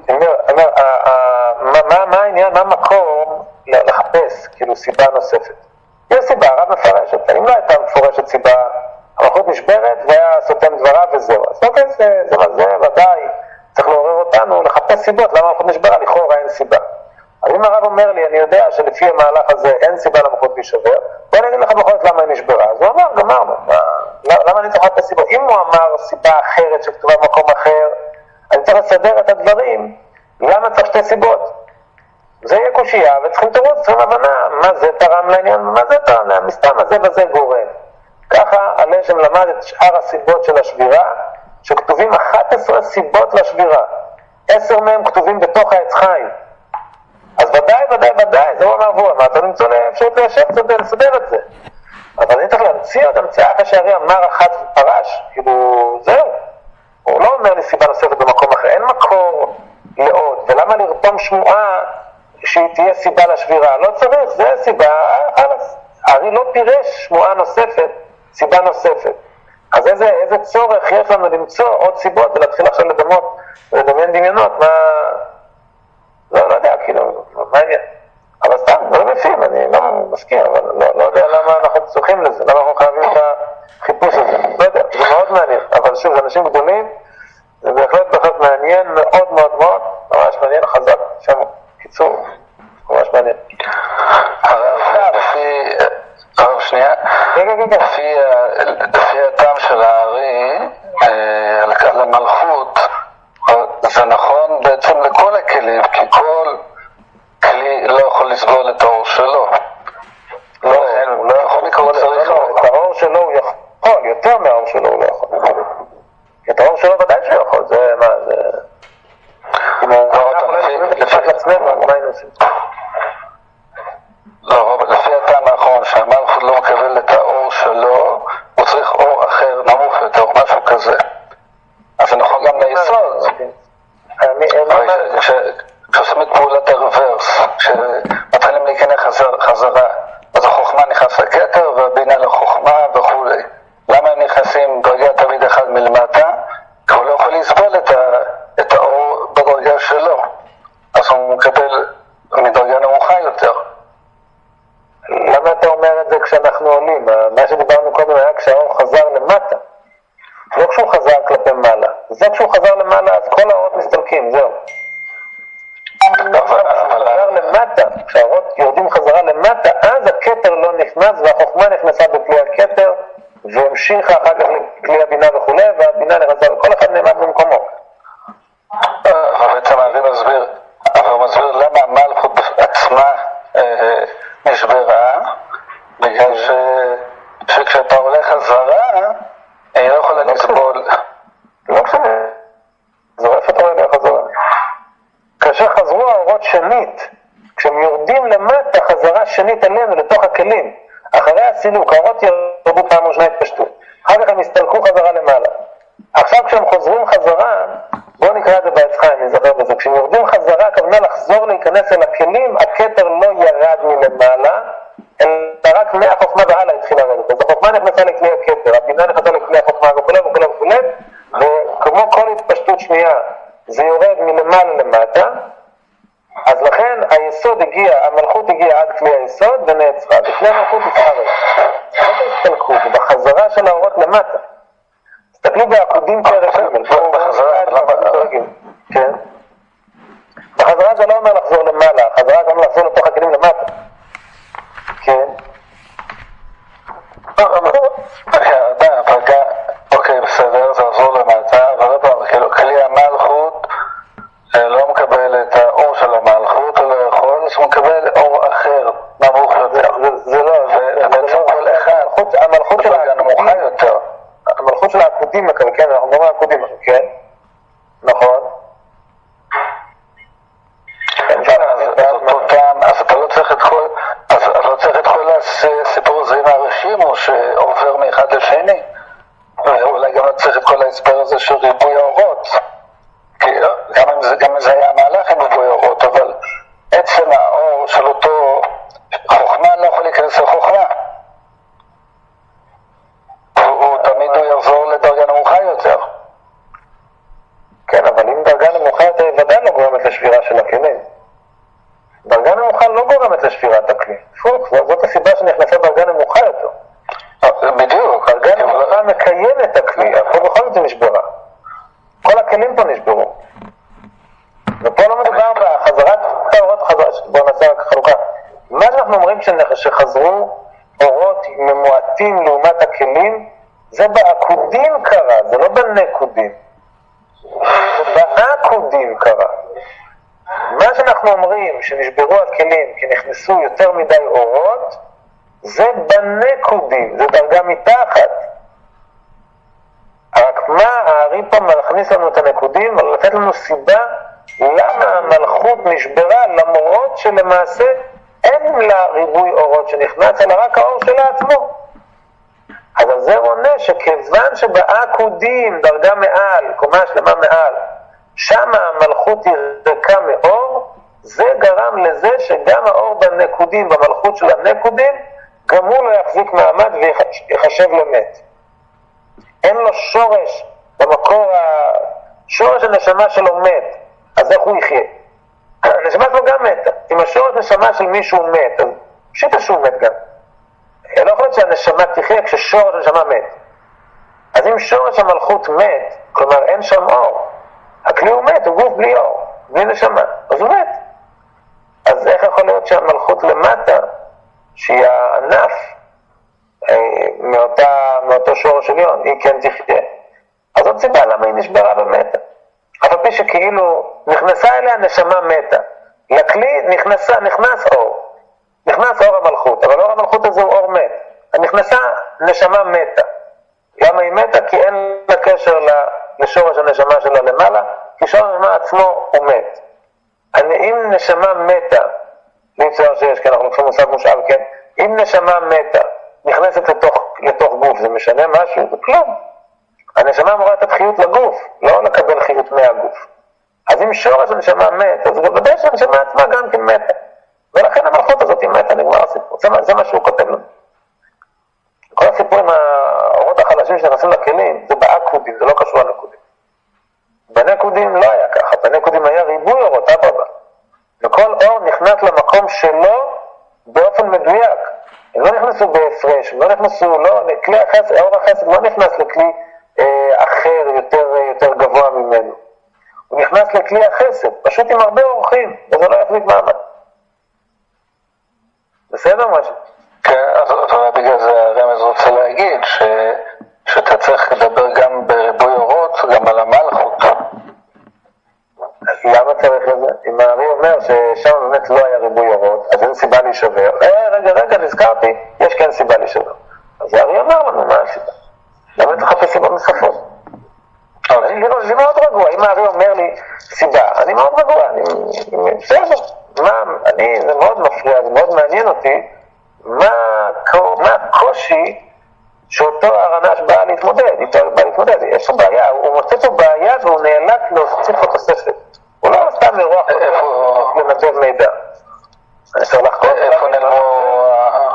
מה העניין, מה המקום לחפש, כאילו, סיבה נוספת? יש סיבה, הרב מפרשת, אם לא הייתה מפורשת סיבה, המלכות נשברת והיה סותם דבריו וזהו. אז אוקיי, זה, זה, זה ודאי, צריך לעורר אותנו לחפש סיבות, למה המלכות נשברה, לכאורה אין סיבה. אז אם הרב אומר לי, אני יודע שלפי המהלך הזה אין סיבה למלכות להישבר, בוא אני אגיד לך בכל זאת למה היא נשברה. אז הוא אמר, גמרנו, למה אני צריך לחפש סיבות? אם הוא אמר סיבה אחרת שכתובה במקום אחר, אני צריך לסדר את הדברים, למה צריך שתי סיבות? זה יהיה קושייה, וצריכים תירוץ, צריכים הבנה, מה זה תרם לעניין, מה זה תרם לעניין, מסתם, הזה וזה גורם. ככה הלשם למד את שאר הסיבות של השבירה, שכתובים אחת עשרה סיבות לשבירה. עשר מהם כתובים בתוך העץ חיים. אז ודאי, ודאי, ודאי, זה הוא אמר והוא אמר, אתה נמצא לאפשרות ליישב קצת לסדר את זה. אבל אני צריך להמציא עוד המצאה אחרי שהרי אמר אחת ופרש, כאילו, זהו. הוא לא אומר לי סיבה נוספת במקום אחר, אין מקור לעוד, ולמה לרתום שמועה שהיא תהיה סיבה לשבירה? לא צריך, זה סיבה, חלס. הרי לא פירש שמועה נוספת, סיבה נוספת. אז איזה, איזה צורך יש לנו למצוא עוד סיבות ולהתחיל עכשיו לדמות, לדמיין דמיונות, מה... לא, לא יודע, כאילו, מה העניין? אבל סתם, זה לא מפים, אני לא מסכים, אבל לא, לא יודע למה אנחנו צריכים לזה, למה אנחנו חייבים את החיפוש הזה, לא יודע, זה מאוד מעניין, אבל שוב, זה אנשים גדולים, זה בהחלט בהחלט מעניין, מאוד מאוד מאוד, ממש מעניין, חזק, שם, קיצור, ממש מעניין. הרב שנייה, לפי הטעם של הארי, על המלכות, זה נכון בעצם לכל הכלים, כי כל כלי לא יכול לסבול את האור שלו. לא, הוא לא יכול לקרוא צריך, את האור שלו הוא יכול, יותר מהאור שלו הוא לא יכול. את האור שלו ודאי שהוא יכול, זה מה, זה... אם הוא יכול לפי לעצמנו, אז מה היינו עושים? לא, לפי הטעם האחרון, שהמלכות לא מקבל את האור שלו, הוא צריך אור אחר, נמוך יותר, משהו כזה. אז זה נכון גם ליסוד. כשעושים את פעולת הרוורס, כשמתחילים להיכנס חזרה, אז החוכמה נכנס לכתר והבינה לחוכמה וכו'. למה הם נכנסים דרגה תמיד אחד מלמטה? כי הוא לא יכול לסבול את האור בדרגה שלו. אז הוא מקבל מדרגה נמוכה יותר. למה אתה אומר את זה כשאנחנו עולים? מה שדיברנו קודם היה כשהאור חזר למטה. לא כשהוא חזר כלפי מעלה. זה כשהוא חזר למעלה, אז כל האורות מסתלקים, זהו. חזר למטה, כשהאורות יורדים חזרה למטה, אז הכתר לא נכנס והחוכמה נכנסה בכלי הכתר והמשיכה אחר כך לכלי הבינה וכו', והבינה נכנסה, וכל אחד נעמד במקומו. אבל בעצם הארי מסביר, אבל הוא מסביר למה המלכות עצמה נשברה, בגלל שכשאתה הולך חזרה, היא לא יכולה לסבול. לא משנה, זורפת רואה לחזרה. כאשר חזרו האורות שנית, כשהם יורדים למטה חזרה שנית עלינו לתוך הכלים, אחרי הסילוק, האורות ירדו פעם ראשונה התפשטות, אחר כך הם הסתלקו חזרה למעלה. עכשיו כשהם חוזרים חזרה, בואו נקרא את זה בעץ חיים, נזכר בזה, כשהם יורדים חזרה, הכוונה לחזור להיכנס אל הכלים, הכתר לא ירד מלמעלה, אלא רק מהחוכמה והלאה התחילה לרדת. אז החוכמה נכנסה לכלי הכתר, הבינה נכנסה לכלי החוכמה וכו' וכו' וכו', וכמו כל התפשטות שנייה, זה יורד מלמעלה למטה, אז לכן היסוד הגיע, המלכות הגיעה עד כלי היסוד ונעצרה, וכלי המלכות התחרט. לא בהסתלקות, זה בחזרה של האורות למטה. תסתכלו בעקודים פרק ג' בחזרה, כן. בחזרה זה לא אומר לחזור למעלה, החזרה זה אומר לחזור לתוך הכלים למטה. כן. אוקיי, בסדר, זה לחזור למטה, אבל כלי המלכות לא מקבל את האור של המלכות, הוא לא יכול, אז הוא מקבל אור אחר, נמוך יותר. זה לא, ובעצם כל אחד, המלכות של נמוכה יותר. המלכות של העקודים מקבל, כן, אנחנו מדברים על העקודים, כן? נכון. אז אתה לא צריך את כל, אז אתה לא צריך את כל הסיפור הזה עם הראשים, או שעובר מאחד לשני. אולי גם לא צריך את כל ההסבר הזה של ריבוי האורות. גם אם זה היה המהלך עם ריבוי האורות, אבל עצם האור של אותו חוכמה לא יכול להיכנס לחוכמה. הוא תמיד הוא יחזור לדרגה נמוכה יותר. כן, אבל אם דרגה נמוכה יותר ודאי לא גורמת שחזרו אורות ממועטים לעומת הכלים, זה בעקודים קרה, זה לא בנקודים. זה בעקודים קרה. מה שאנחנו אומרים שנשברו הכלים כי נכנסו יותר מדי אורות, זה בנקודים, זה דרגה מתחת. רק מה, הארי פה מכניס לנו את הנקודים, אבל לתת לנו סיבה למה המלכות נשברה, למרות שלמעשה אין לה ריבוי אורות שנכנס, אלא רק האור שלה עצמו. אז על זה עונה שכיוון שבעקודים, דרגה מעל, קומה שלמה מעל, שם המלכות היא ריקה מאור, זה גרם לזה שגם האור בנקודים, במלכות של הנקודים, גם הוא לא יחזיק מעמד ויחשב למת. אין לו שורש במקור, שורש הנשמה שלו מת, אז איך הוא יחיה? הנשמה שלו גם מתה. אם השורש הנשמה של מישהו מת, אז פשיטה שהוא מת גם. לא יכול להיות שהנשמה תחיה כששורש הנשמה מת. אז אם שורש המלכות מת, כלומר אין שם אור, הכלי הוא מת, הוא גוף בלי אור, בלי נשמה, אז הוא מת. אז איך יכול להיות שהמלכות למטה, שהיא הענף מאותה, מאותו שורש עליון, היא כן תחיה? אז זאת סיבה למה היא נשברה ומתה. אף על פי שכאילו נכנסה אליה נשמה מתה, לכלי נכנסה, נכנס אור, נכנס אור המלכות, אבל אור המלכות הזה הוא אור מת. נכנסה נשמה מתה. למה היא מתה? כי אין לה קשר לשורש הנשמה שלה למעלה, כי שורש הנשמה עצמו הוא מת. אם נשמה מתה, נמצא שיש, כי אנחנו לוקחים מושג מושאל, כן? אם נשמה מתה נכנסת לתוך, לתוך גוף, זה משנה משהו? זה כלום. הנשמה אמורה לתת חיות לגוף, לא לקבל חיות מהגוף. אז אם שורש הנשמה מת, אז בוודאי שהנשמה עצמה גם כן מתה. ולכן המלכות הזאת היא מתה, נגמר הסיפור. זה, זה מה שהוא כותב לנו. כל הסיפור עם האורות החלשים שנכנסים לכלים, זה בעקודים, זה לא קשור לנקודים. בנקודים לא היה ככה, בנקודים היה ריבוי אורות, אבא. וכל אור נכנס למקום שלו באופן מדויק. הם לא נכנסו בהפרש, הם לא נכנסו, לא, כלי החסד, האור החסד לא נכנס לכלי אה, אחר, יותר, יותר גבוה ממנו. הוא נכנס לכלי החסד, פשוט עם הרבה אורחים, וזה לא יחזיק מעמד. בסדר משהו? כן, אז אולי בגלל זה הרמז רוצה להגיד ש... שאתה צריך לדבר גם בריבוי אורות, גם על המלכות. למה צריך את זה? אם הארי אומר ששם באמת לא היה ריבוי אורות, אז אין סיבה להישבר. אה, רגע, רגע, נזכרתי, יש כן סיבה להישבר. אז הארי אומר לנו מה הסיבה. למה צריך לחפש סיבה נוספות? אני מאוד רגוע, אם הארי אומר לי סיבה, אני מאוד רגוע, אני בסדר. מה, אני, זה מאוד מפריע, זה מאוד מעניין אותי, מה, מה הקושי שאותו הרנש בא להתמודד, איתו בא להתמודד, יש לו בעיה, הוא מוצא פה בעיה והוא נאלץ להוסיף לו תוספת. הוא לא סתם מרוח לנדב מידע. אני צריך לחקור. איפה נעלמו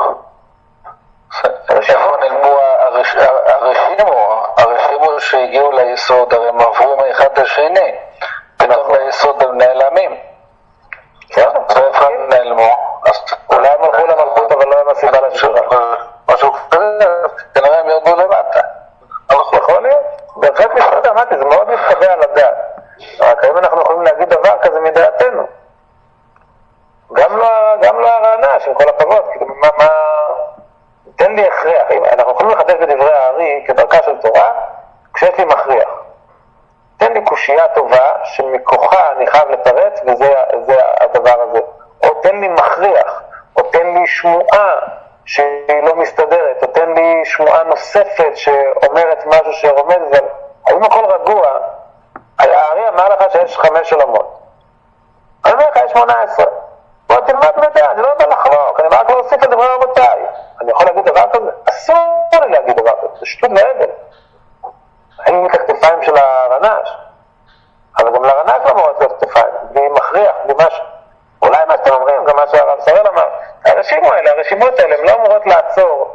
איפה נעלמו הרשימו, הרשימו שהגיעו ליסוד, הרי הם עברו מאחד לשני, פתאום ליסוד הם נעלמים. ואיפה הם נעלמו? אולי הם הלכו למלכות, אבל לא הם הסיבה לשבירה. משהו כזה, כנראה הם ירדו למטה. יכול להיות? בהחלט מתחבא, אמרתי, זה מאוד מתחבא על הדעת. רק האם אנחנו יכולים להגיד דבר כזה מדעתנו? גם לא, גם לא הרענש, עם כל הכבוד, כאילו, מה, מה... תן לי הכרח. אנחנו יכולים לחדש בדברי הארי כדרכה של תורה, כשיש לי מכריח. תן לי קושייה טובה שמכוחה אני חייב לתרץ, וזה זה הדבר הזה. או תן לי מכריח, או תן לי שמועה שהיא לא מסתדרת, או תן לי שמועה נוספת שאומרת משהו שרומז, אבל האם הכל רגוע, הארי אמר לך שיש חמש עולמות. אני אומר לך, יש שמונה עשרה. בוא תלמד מידע, אני לא יודע לחלוק, אני רק להוסיף לדברי רבותיי. אני יכול להגיד דבר כזה? אסור לי להגיד דבר כזה, זה שטות לעגל. אין לי את הכתפיים של הרנש, אבל גם לרנש לא מורד את הכתפיים, בלי מכריח, בלי משהו. אולי מה שאתם אומרים, גם מה שהרב סורל אמר, הרשימו האלה, הרשימות האלה, הן לא אמורות לעצור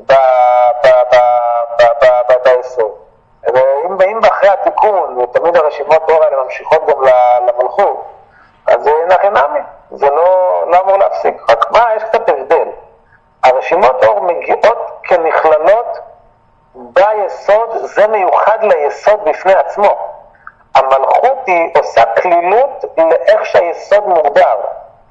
ביסוד. אם באים באחרי התיקון, ותמיד הרשימות אור האלה ממשיכות גם למלכות, אז זה נחינמי, זה לא, לא אמור להפסיק. רק מה, יש קצת הבדל. הרשימות אור מגיעות כנכללות ביסוד, זה מיוחד ליסוד בפני עצמו. המלכות היא עושה כלילות לאיך שהיסוד מוגדר.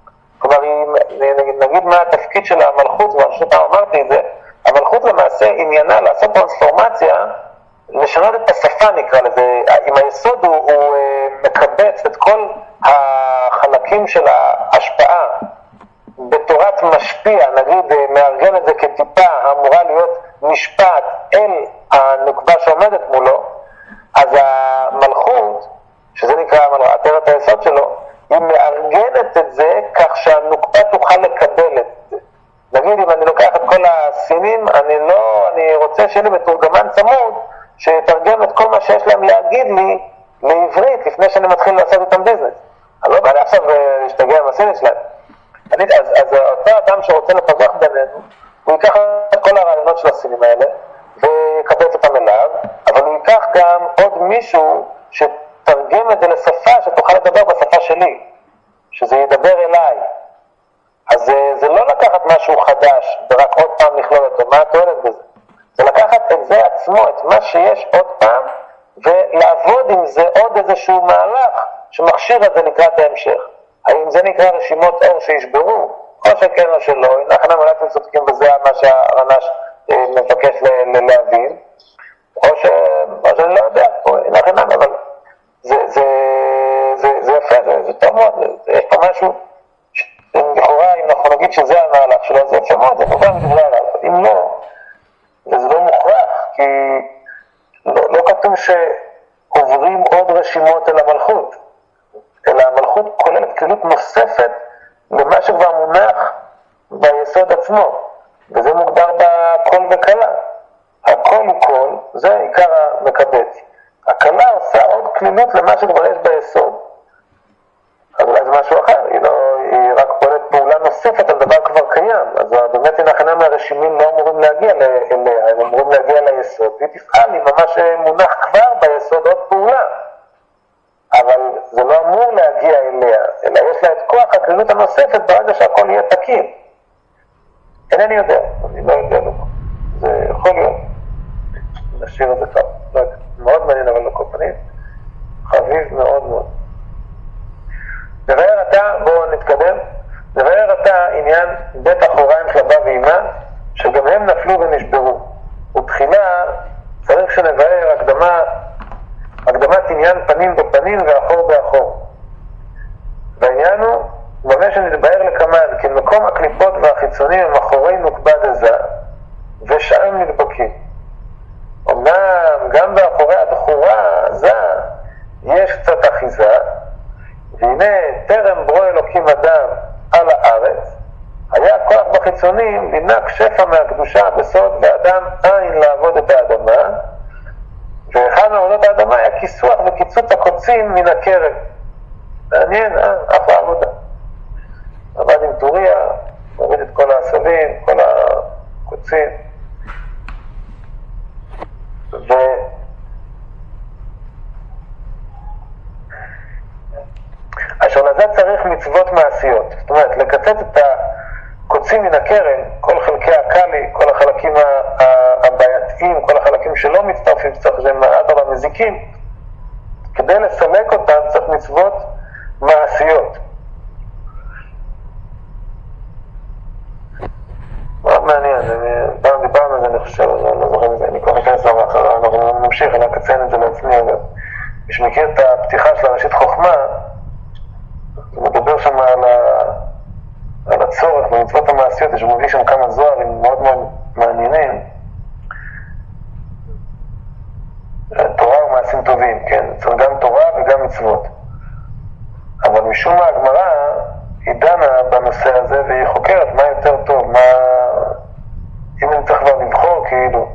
כלומר, נגיד מה התפקיד של המלכות, ואני פעם אמרתי את זה, המלכות למעשה עניינה לעשות טרנספורמציה, לשנות את השפה נקרא לזה, אם היסוד הוא, הוא מקבץ את כל החלקים של ההשפעה בתורת משפיע, נגיד מארגן את זה כטיפה אמורה להיות משפט אל הנוקבה שעומדת מולו, אז המלכות, שזה נקרא עטרת היסוד שלו, היא מארגנת את זה כך שהנוקבה תוכל לקבל את זה. נגיד אם אני לוקח את כל הסינים, אני לא, אני רוצה שיהיה לי מתורגמן צמוד שיתרגם את כל מה שיש להם להגיד לי לעברית לפני שאני מתחיל לעשות איתם ביזנס. אני לא בא לי עכשיו להשתגע עם הסינית שלהם. אני, אז, אז אותו אדם שרוצה לפזח בינינו, הוא ייקח את כל הרעיונות של הסינים האלה ויקבץ אותם אליו, אבל הוא ייקח גם עוד מישהו שתרגם את זה לשפה שתוכל לדבר בשפה שלי, שזה ידבר אליי. אז זה, זה לא לקחת משהו חדש ורק עוד פעם לכלול אותו, מה התועלת בזה? זה לקחת את זה עצמו, את מה שיש עוד פעם, ולעבוד עם זה עוד איזשהו מהלך שמכשיר את זה לקראת ההמשך. האם זה נקרא רשימות אור שישברו, או שכן או שלא, אנחנו אתם צודקים בזה מה שהרנש אה, מבקש ל- להבין, או, ש... או שאני לא יודע, אנחנו אבל זה, זה, זה, זה יפה, זה, זה טוב מאוד, זה, יש פה משהו, לכאורה אם אנחנו נגיד שזה המהלך שלו, זה יפה מאוד, זה מובן מדברי עליו, אם לא, וזה לא מוכרח, כי לא, לא כתוב שעוברים עוד רשימות אל המלכות, אלא המלכות כוללת כללות נוספת למה שכבר מונח ביסוד עצמו, וזה מוגדר בכל וקלה. הכל הוא כל, זה עיקר המקבץ. הקלה עושה עוד כללות למה שכבר יש ביסוד. אז אולי זה משהו אחר, היא, לא, היא רק פועלת פעולה נוספת על דבר כבר קיים, אז באמת הנחנה מהרשימים לא אמורים להגיע אליה, הם אמורים להגיע ליסוד, והיא תפעל עם ממש מונח כבר ביסוד עוד פעולה. אבל זה לא אמור להגיע אליה, אלא יש לה את כוח הכללות הנוספת ברגע שהכל יהיה תקין. אינני יודע, אני לא יודע לו. זה יכול להיות. נשאיר את זה טוב. לא יודע, מאוד מעניין אבל לכל פנים. חביב מאוד מאוד. נבהר אתה, בואו נתקדם. נבהר אתה עניין בית אחוריים של אבא ואמא, שגם הם נפלו ונשברו. ובתחילה צריך שנבהר הקדמה הקדמת עניין פנים בפנים ואחור באחור. והעניין הוא, במה שנתבהר לקמן, כי מקום הקליפות והחיצונים הם אחורי נוקבה דזה, ושם נדבקים. אמנם גם באחורי הדחורה זה יש קצת אחיזה, והנה טרם ברוא אלוקים אדם על הארץ, היה כוח בחיצונים לנק שפע מהקדושה בסוד ואדם אין לעבוד את האדמה, ואחד מעבודות האדמה היה כיסוח וקיצוץ הקוצים מן הקרב. מעניין, אה? אף העבודה. עבד עם טוריה, מוריד את כל העשבים, כל הקוצים. ו... אשר לזה צריך מצוות מעשיות. זאת אומרת, לקצץ את הקוצים מן הקרן, כל חלקי הקלי, כל החלקים הבעייתיים, כל החלקים שלא מצטרפים, צריך שהם מעט על המזיקים. כדי לסלק אותם צריך מצוות מעשיות. מאוד מעניין, פעם דיברנו על זה, אני חושב, אני לא זוכר את זה, אני כבר אכנס למה אחר, אנחנו נמשיך, אני אקציין את זה לעצמי, אבל מי שמכיר את הפתיחה של הראשית חוכמה, הוא מדבר שם על, ה... על הצורך במצוות המעשיות, יש מביא שם כמה זוהרים מאוד מאוד מעניינים. תורה ומעשים טובים, כן? צריך גם תורה וגם מצוות. אבל משום מה הגמרא היא דנה בנושא הזה והיא חוקרת מה יותר טוב, מה... אם אני צריך כבר לבחור כאילו.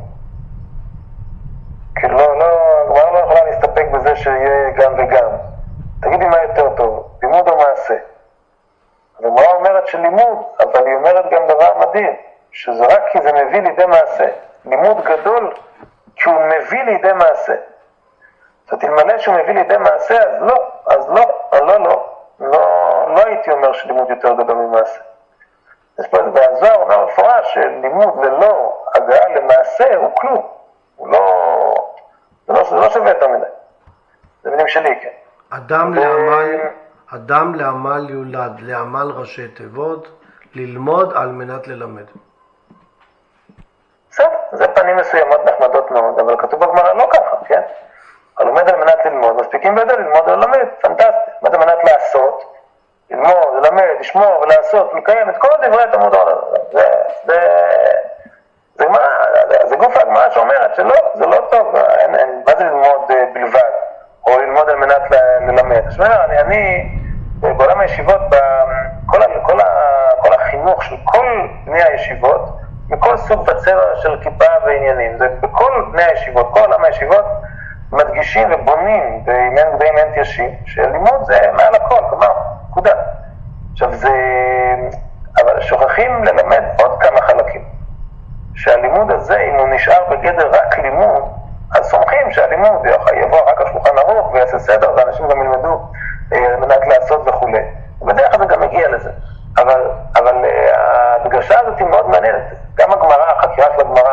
כאילו לא, לא, הגמרא לא יכולה להסתפק בזה שיהיה גם וגם. תגידי מה יותר טוב, לימוד או מעשה? הגמרא אומרת שלימוד, אבל היא אומרת גם דבר מדהים, שזה רק כי זה מביא לידי מעשה. לימוד גדול כי הוא מביא לידי מעשה. זאת אלמלא שהוא מביא לידי מעשה, אז לא, אז לא, לא, לא, לא, לא הייתי אומר שלימוד יותר גדול ממעשה. אז פה זה בעזר, אומר מפורש שלימוד ללא הגעה למעשה הוא כלום. הוא לא, זה לא, זה לא שווה יותר מדי. זה מילים שלי, כן. אדם לעמל, אדם לעמל יולד, לעמל ראשי תיבות, ללמוד על מנת ללמד. בסדר, זה פנים מסוימות נחמדות מאוד, אבל כתוב בגמרא לא ככה, כן? הלומד על מנת ללמוד, מספיקים בידו ללמוד וללמד, פנטסטי. לומד על מנת לעשות, ללמוד, ללמד, לשמור ולעשות, לקיים את כל דברי התלמוד. זה, זה, זה גמרא, זה גוף הגמרא שאומרת שלא, זה לא טוב, אין, אין, מה זה ללמוד בלבד, או ללמוד על מנת ללמד. זאת אומרת, אני, אני בעולם הישיבות, כל, כל, כל החינוך של כל בני הישיבות, מכל סוג וצבע של כיפה ועניינים, זה בכל בני הישיבות, כל עולם הישיבות, מדגישים ובונים בימים גדיים אין תיישים, שלימוד זה מעל הכל, כלומר, נקודה. עכשיו זה... אבל שוכחים ללמד עוד כמה חלקים. שהלימוד הזה, אם הוא נשאר בגדר רק לימוד, אז סומכים שהלימוד יבוא רק על שולחן ערוך ויעשה סדר, ואנשים גם ילמדו על מנת לעשות וכו'. ובדרך כלל זה גם מגיע לזה. אבל, אבל ההדגשה הזאת היא מאוד מעניינת. גם הגמרא, החקירה של הגמרא,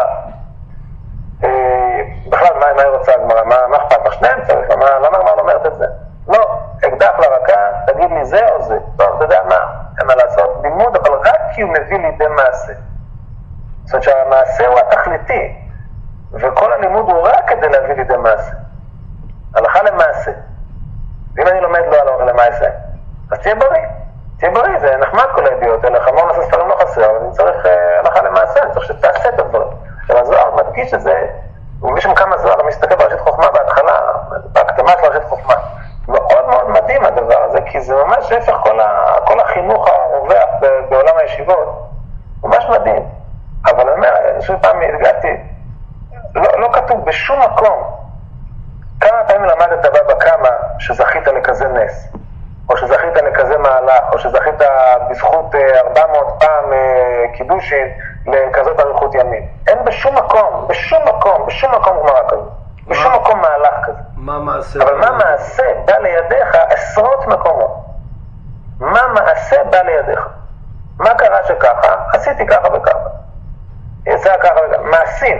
בכלל, מה, מה היא רוצה הגמרא? מה, מה אכפת? שניהם צריך, למה, למה הגמרא לא אומרת את זה? לא, אקדח לרקה, תגיד לי זה או זה. טוב, אתה יודע מה? אין מה לעשות, לימוד, אבל רק כי הוא מביא לידי מעשה. זאת אומרת שהמעשה הוא התכליתי, וכל הלימוד הוא רק כדי להביא לידי מעשה. הלכה למעשה. ואם אני לומד לא הלכה למעשה, אז תהיה בריא. תהיה בריא, זה נחמד כל הידיעות, אלא חמור נעשה ספרים לא חסר, אבל אני צריך הלכה למעשה, אני צריך שתעשה את הדברים. הזוהר מדגיש את זה, ומי שמכמה זוהר, אני מסתכל בראשית חוכמה בהתחלה, בהקדמה של ראשית חוכמה. מאוד מאוד מדהים הדבר הזה, כי זה ממש הפך כל, ה, כל החינוך הרווח בעולם הישיבות. ממש מדהים. אבל אני אומר, שוב פעם הגעתי, לא, לא כתוב בשום מקום, כמה פעמים למדת בבא קמא שזכית לכזה נס, או שזכית לכזה מהלך, או שזכית בזכות ארבע מאות פעם קידושין לכזאת אריכות ימים. אין בשום מקום, בשום מקום, בשום מקום גמרא כזה. בשום מקום מהלך כזה. מה מעשה? אבל מה מעשה בא לידיך עשרות מקומות. מה מעשה בא לידיך? מה קרה שככה? עשיתי ככה וככה. זה ככה וככה. מעשים.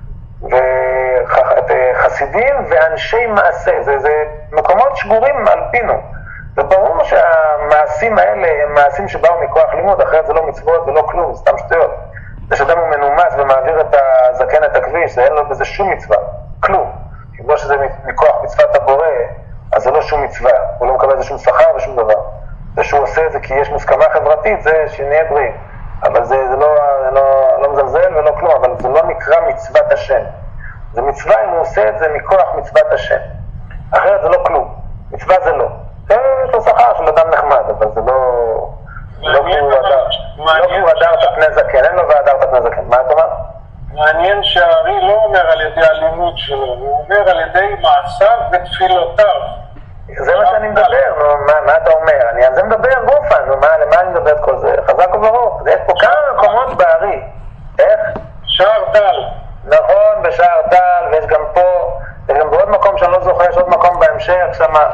וחסידים ואנשי מעשה. זה, זה מקומות שגורים על פינו. וברור שהמעשים האלה הם מעשים שבאו מכוח לימוד, אחרת זה לא מצוות, זה לא כלום, זה סתם שטויות. זה שאדם הוא מנומס ומעביר את הזקן את הכביש, זה אין לו בזה שום מצווה, כלום. אם לא שזה מכוח מצוות הבורא, אז זה לא שום מצווה, הוא לא מקבל איזה שום שכר ושום דבר. זה שהוא עושה את זה כי יש מוסכמה חברתית, זה שנהיה בריא. אבל זה, זה לא, לא, לא מזלזל ולא כלום, אבל זה לא נקרא מצוות השם. זה מצווה אם הוא עושה את זה מכוח מצוות השם. אחרת זה לא כלום, מצווה זה לא. יש לו שכר של אדם נחמד, אבל זה לא... לא כי הוא אדר את פני זקן, אין לו ואדר את פני זקן. מה אתה אומר? מעניין שהארי לא אומר על ידי הלימוד שלו, הוא אומר על ידי מעשיו ותפילותיו. זה מה שאני מדבר, נו, מה אתה אומר? אני על זה מדבר גופה, נו, למה אני מדבר את כל זה? חזק וברוך, יש פה כמה מקומות בארי. איך? שער טל. נכון, בשער טל, ויש גם פה, יש גם בעוד מקום שאני לא זוכר, יש עוד מקום בהמשך, שמה...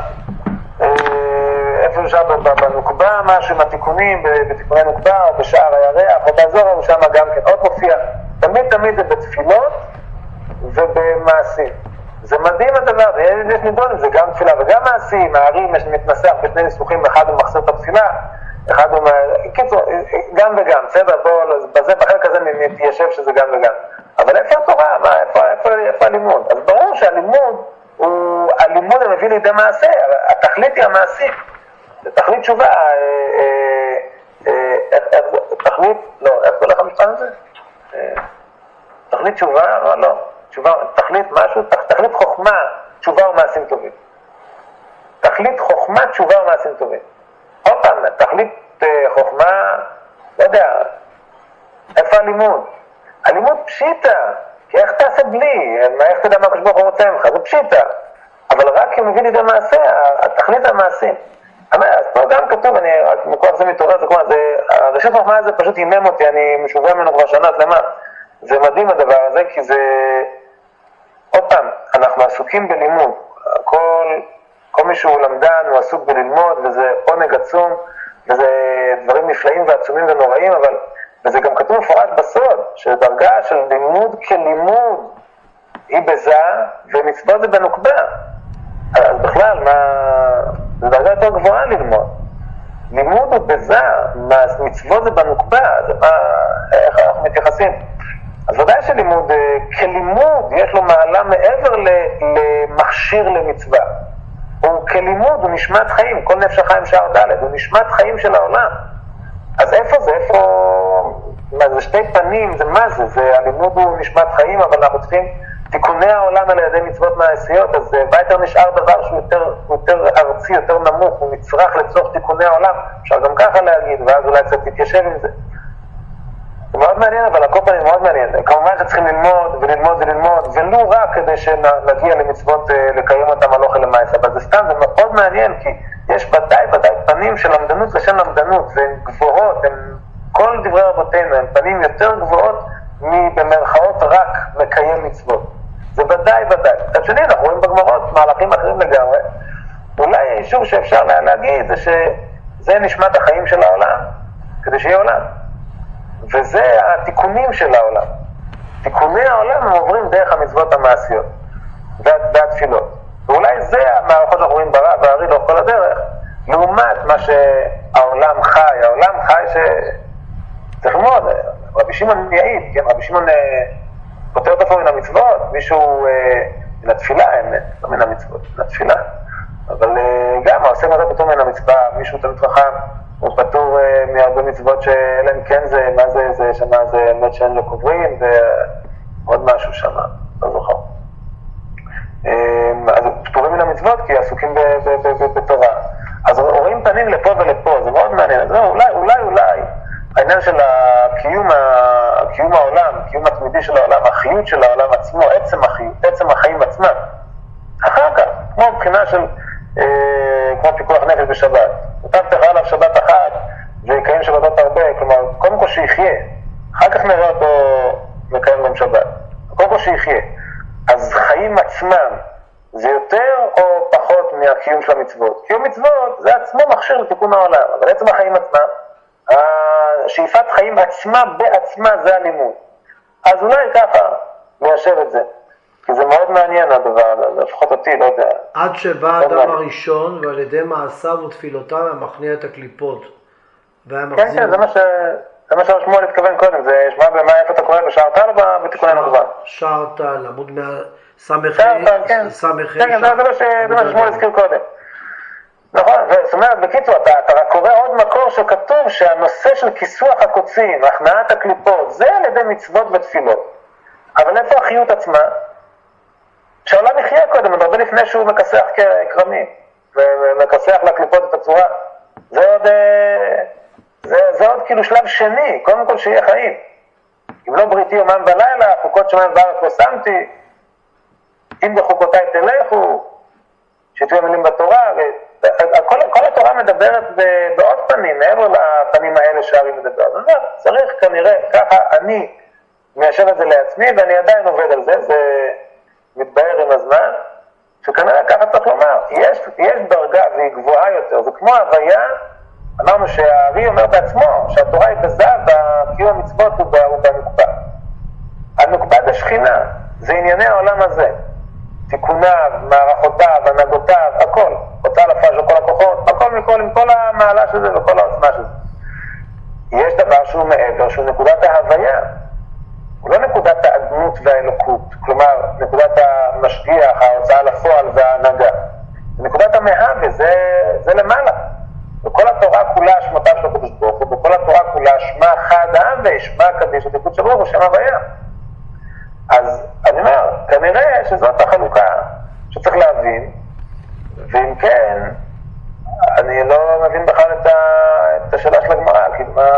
איפה שם בנוקבה, משהו עם התיקונים, בתיקוני נוקבה, או בשער הירח, או באזור, או שם גם כן, עוד מופיע. תמיד תמיד זה בתפילות ובמעשים. זה מדהים הדבר, יש נידונים, זה גם תפילה וגם מעשים, הערים יש מתנסח בשני ניסוחים, אחד הוא מחסיר את התפילה, אחד הוא... קיצור, גם וגם, בסדר, בוא, בזה בחלק הזה נתיישב שזה גם וגם. אבל איפה התורה? מה, איפה, איפה, איפה הלימוד? אז ברור שהלימוד הוא, הלימוד המביא לידי מעשה, התכלית היא המעשית. תכלית תשובה, תכלית, לא, איך הולך המשפט הזה? תכלית תשובה, לא, לא, תשובה, תכלית משהו, תכלית חוכמה, תשובה ומעשים טובים. תכלית חוכמה, תשובה ומעשים טובים. עוד פעם, תכלית חוכמה, לא יודע, איפה הלימוד? הלימוד פשיטה, כי איך תעשה בלי? איך תדע מה כשבוך הוא רוצה ממך? זה פשיטה. אבל רק אם מביא לידי מעשה, התכלית המעשים. אז פה גם כתוב, אני רק מכוח זה מתעורר, זה כמו, זה, הרשת חוכמה הזה פשוט אימם אותי, אני משווה ממנו כבר שנה שלמה. זה מדהים הדבר הזה, כי זה, עוד פעם, אנחנו עסוקים בלימוד. כל, כל מי שהוא למדן הוא עסוק בללמוד, וזה עונג עצום, וזה דברים נפלאים ועצומים ונוראים, אבל, וזה גם כתוב מפורש בסוד, שדרגה של לימוד כלימוד היא בזה, ומצוות זה בנוקבה. אז בכלל, מה... זו דרגה יותר גבוהה ללמוד. לימוד הוא בזר, מצוות זה בנוקבה, זה מה, איך אנחנו מתייחסים. אז ודאי שלימוד, כלימוד יש לו מעלה מעבר למכשיר למצווה. הוא כלימוד, הוא נשמת חיים, כל נפש החיים שער ד', הוא נשמת חיים של העולם. אז איפה זה? איפה... מה זה? שתי פנים, זה מה זה? זה הלימוד הוא נשמת חיים, אבל אנחנו צריכים תיקוני העולם על ידי מצוות מעשיות, אז ביותר נשאר דבר שהוא יותר, יותר ארצי, יותר נמוך, הוא נצרך לצורך תיקוני העולם. אפשר גם ככה להגיד, ואז אולי קצת תתיישב עם זה. זה מאוד מעניין, אבל הכל פנים מאוד מעניין. כמובן שצריכים ללמוד וללמוד וללמוד, ולא רק כדי שנגיע למצוות, לקיים אותם הלוך אל המעשה, אבל זה סתם, זה מאוד מעניין, כי יש ודאי ודאי פנים של למדנות לשם למדנות, והן גבוהות, הן כל דברי רבותינו, הן פנים יותר גבוהות מבמרכאות רק מקיים מצוות. זה ודאי ודאי. מצד שני, אנחנו רואים בגמרות מהלכים אחרים לגמרי. אולי שוב שאפשר להגיד זה שזה נשמת החיים של העולם, כדי שיהיה עולם. וזה התיקונים של העולם. תיקוני העולם הם עוברים דרך המצוות המעשיות והתפילות. ואולי זה המערכות שאנחנו רואים ברע והארי לאורך כל הדרך, לעומת מה שהעולם חי. העולם חי ש... צריך ללמוד, רבי שמעון יעיד, כן? רבי שמעון פותר אותו מן המצוות, מישהו מן התפילה, האמת, לא מן המצוות, מן התפילה. אבל גם העושה מזה פתור מן המצווה, מישהו תמיד חכם, הוא פטור מהרבה מצוות שאלם כן זה, מה זה, זה שמה זה אמת שאין לו קוברים, ועוד משהו שמה, לא זוכר. אז פטורים מן המצוות כי עסוקים בתורה. אז רואים פנים לפה ולפה, זה מאוד מעניין. לא, אולי, אולי, אולי, העניין של הקיום, קיום העולם, קיום התמידי של העולם, החיות של העולם עצמו, עצם החיים, עצם החיים עצמם. אחר כך, כמו מבחינה של, אה, כמו פיקוח נפש בשבת. אותם תחרה עליו שבת אחת, ויקיים שבתות הרבה, כלומר, קודם כל שיחיה. אחר כך נראה אותו מקיים גם שבת. קודם כל שיחיה. אז חיים עצמם, זה יותר או פחות מהקיום של המצוות? קיום מצוות זה עצמו מכשיר לתיקון העולם, אבל עצם החיים עצמם, השאיפת חיים עצמה בעצמה זה הלימוד. אז אולי ככה ניישב את זה, כי זה מאוד מעניין הדבר, לפחות אותי, לא יודע. עד שבא האדם הראשון ועל ידי מעשיו ותפילותיו המכניע את הקליפות. כן, כן, זה מה ש... זה מה ששמואל התכוון קודם, זה שמע במה איפה אתה קורא בשער טל או בתיקוני נוקבה? שער טל, עמוד סמך שער טל, כן. כן, זה מה ששמואל הזכיר קודם. נכון, זאת אומרת, בקיצור, אתה, אתה קורא עוד מקור שכתוב שהנושא של כיסוח הקוצים, הכנעת הקליפות, זה על ידי מצוות ותפילות. אבל איפה החיות עצמה? שהעולם יחיה קודם, הרבה לפני שהוא מכסח כרמים, ומכסח לקליפות את הצורה. זה עוד, זה, זה עוד כאילו שלב שני, קודם כל שיהיה חיים. אם לא בריתי יומם ולילה, חוקות שמיים וארץ לא שמתי, אם בחוקותיי תלכו, שתהיו המילים בתורה, כל, כל התורה מדברת בעוד פנים, מעבר לפנים האלה שהרי מדבר. זאת אומרת, צריך כנראה, ככה אני מיישב את זה לעצמי, ואני עדיין עובד על זה, זה מתבהר עם הזמן, שכנראה ככה צריך לומר, יש, יש דרגה והיא גבוהה יותר, זה כמו הוויה, אמרנו שהארי אומר בעצמו, שהתורה היא בזו, והקיום המצוות הוא בנוקבה. הנוקבה זה שכינה, זה ענייני העולם הזה. תיקוניו, מערכותיו, הנהגותיו, הכל. הוצאה לפועל של כל הכוחות, הכל מכל, עם כל המעלה של זה וכל העוצמה של זה. יש דבר שהוא מעבר, שהוא נקודת ההוויה. הוא לא נקודת האדנות והאלוקות, כלומר, נקודת המשגיח, ההוצאה לפועל וההנהגה. זה נקודת המהווה, זה, זה למעלה. וכל התורה כולה שמותיו של הקדוש ברוך הוא, וכל התורה כולה שמה חד ההווה, שמה קדיש ותיקות של ברוך הוא, שם הוויה. אז אני אומר, כנראה שזאת החלוקה שצריך להבין, ואם כן, אני לא מבין בכלל את, ה... את השאלה של הגמרא, כאילו מה...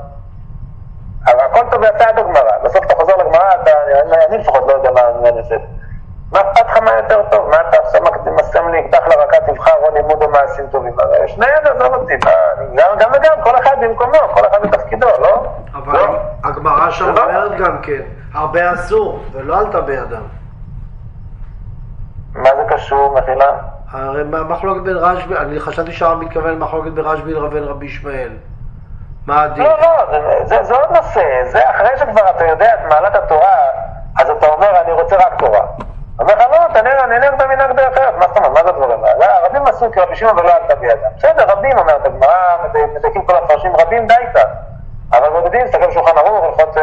אבל הכל טוב ויצא עד הגמרא, בסוף אתה חוזר לגמרא, אתה... אני, אני לפחות לא יודע מה אני עושה. מה אכפת לך מה יותר טוב? מה אתה עושה מסם לי, אקדח לרקה תבחר או לימוד או מעשים טובים? הרי שני ידע, זה אותי, גם, גם וגם, כל אחד במקומו, כל אחד בתפקידו, לא? אבל לא? הגמרא שם אומרת גם כן, הרבה אסור, ולא עלתה בידם. מה זה קשור, מחילה? הרי מחלוקת בין רשב"י, אני חשבתי שהרב מתכוון למחלוקת בין רשב"י לבין רבי ישמעאל. מה הדין? לא, לא, זה, זה, זה עוד נושא, זה אחרי שכבר אתה יודע את מעלת התורה, אז אתה אומר אני רוצה רק תורה. אומר לך, לא, אתה נהנג במנהג דרך ארץ, מה זאת אומרת, מה זה הדברים האלה? רבים עשו כי רבי שמעון ולא עלתה בידם. בסדר, רבים, אומרת הגמרא, מדייקים כל המפרשים, רבים דייקה. אבל בודדים, תסתכל בשולחן ערוך, הלכות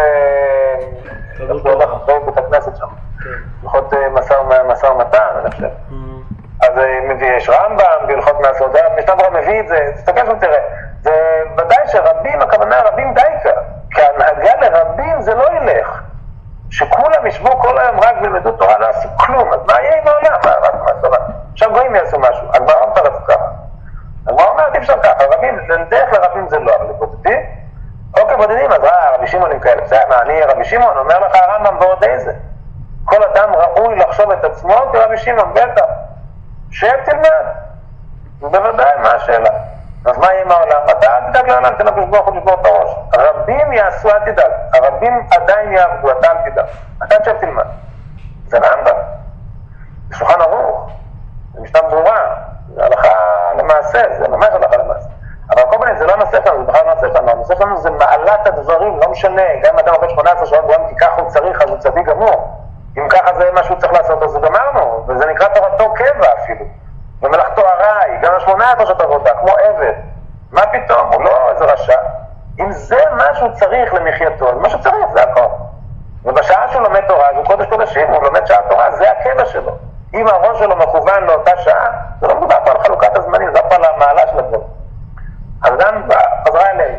בית הכנסת שם. הלכות משא ומתן, אני חושב. אז יש רמב"ם, בהלכות מהסעודה, משנה ברורה מביא את זה, תסתכל שם תראה. זה ודאי שרבים, הכוונה רבים דייקה. כי ההנהגה לרבים זה לא ילך. שכולם ישבו כל היום רק וילמדו תורה, לא עשו כלום, אז מה יהיה עם העולם? מה, רק מה תורה? עכשיו גויים יעשו משהו, הגמרא לא מתרץ ככה. הגמרא אומרת, אי אפשר ככה, רבים, דרך לרבים זה לא, אבל לבודדים, אוקיי, בודדים, אז אה, רבי שמעון עם כאלה, בסדר, אני רבי שמעון, אומר לך הרמב"ם ועוד איזה. כל אדם ראוי לחשוב את עצמו כרבי שמעון, בטח. שב תלמד. בוודאי, מה השאלה? אז מה יהיה עם העולם? אתה אל תדאג לעולם, תן לקדוש ברוך הוא לשבור את הראש. הרבים יעשו, אל תדאג. הרבים עדיין יעבדו, אתה אל תדאג. אתה תשב תלמד. זה רמב"ם. זה שולחן ערוך. זה משנה ברורה. זה הלכה למעשה, זה ממש הלכה למעשה. אבל כל מיני, זה לא הנושא שלנו, זה בכלל לא הנושא שלנו. הנושא שלנו זה מעלת הדברים, לא משנה. גם אם אדם עובד שמונה עשרה שעות, גם כי ככה הוא צריך, אז הוא צדיק גמור. אם ככה זה מה שהוא צריך לעשות, אז גמרנו. וזה נקרא תורתו קבע אפילו. ומלאכתו הרי, גם ה-שמונה עשרה שעות עבודה, כמו עבד. מה פתאום? הוא לא איזה רשע. אם זה מה שהוא צריך למחייתו, אז מה שהוא צריך זה הכל. ובשעה שהוא לומד תורה, הוא קודש קודשים, הוא לומד שעה תורה, זה הקבע שלו. אם הראש שלו מכוון לאותה שעה, זה לא מדובר פה על חלוקת הזמנים, זה לא פה על המעלה של הדברים. אז גם חזרה אליהם.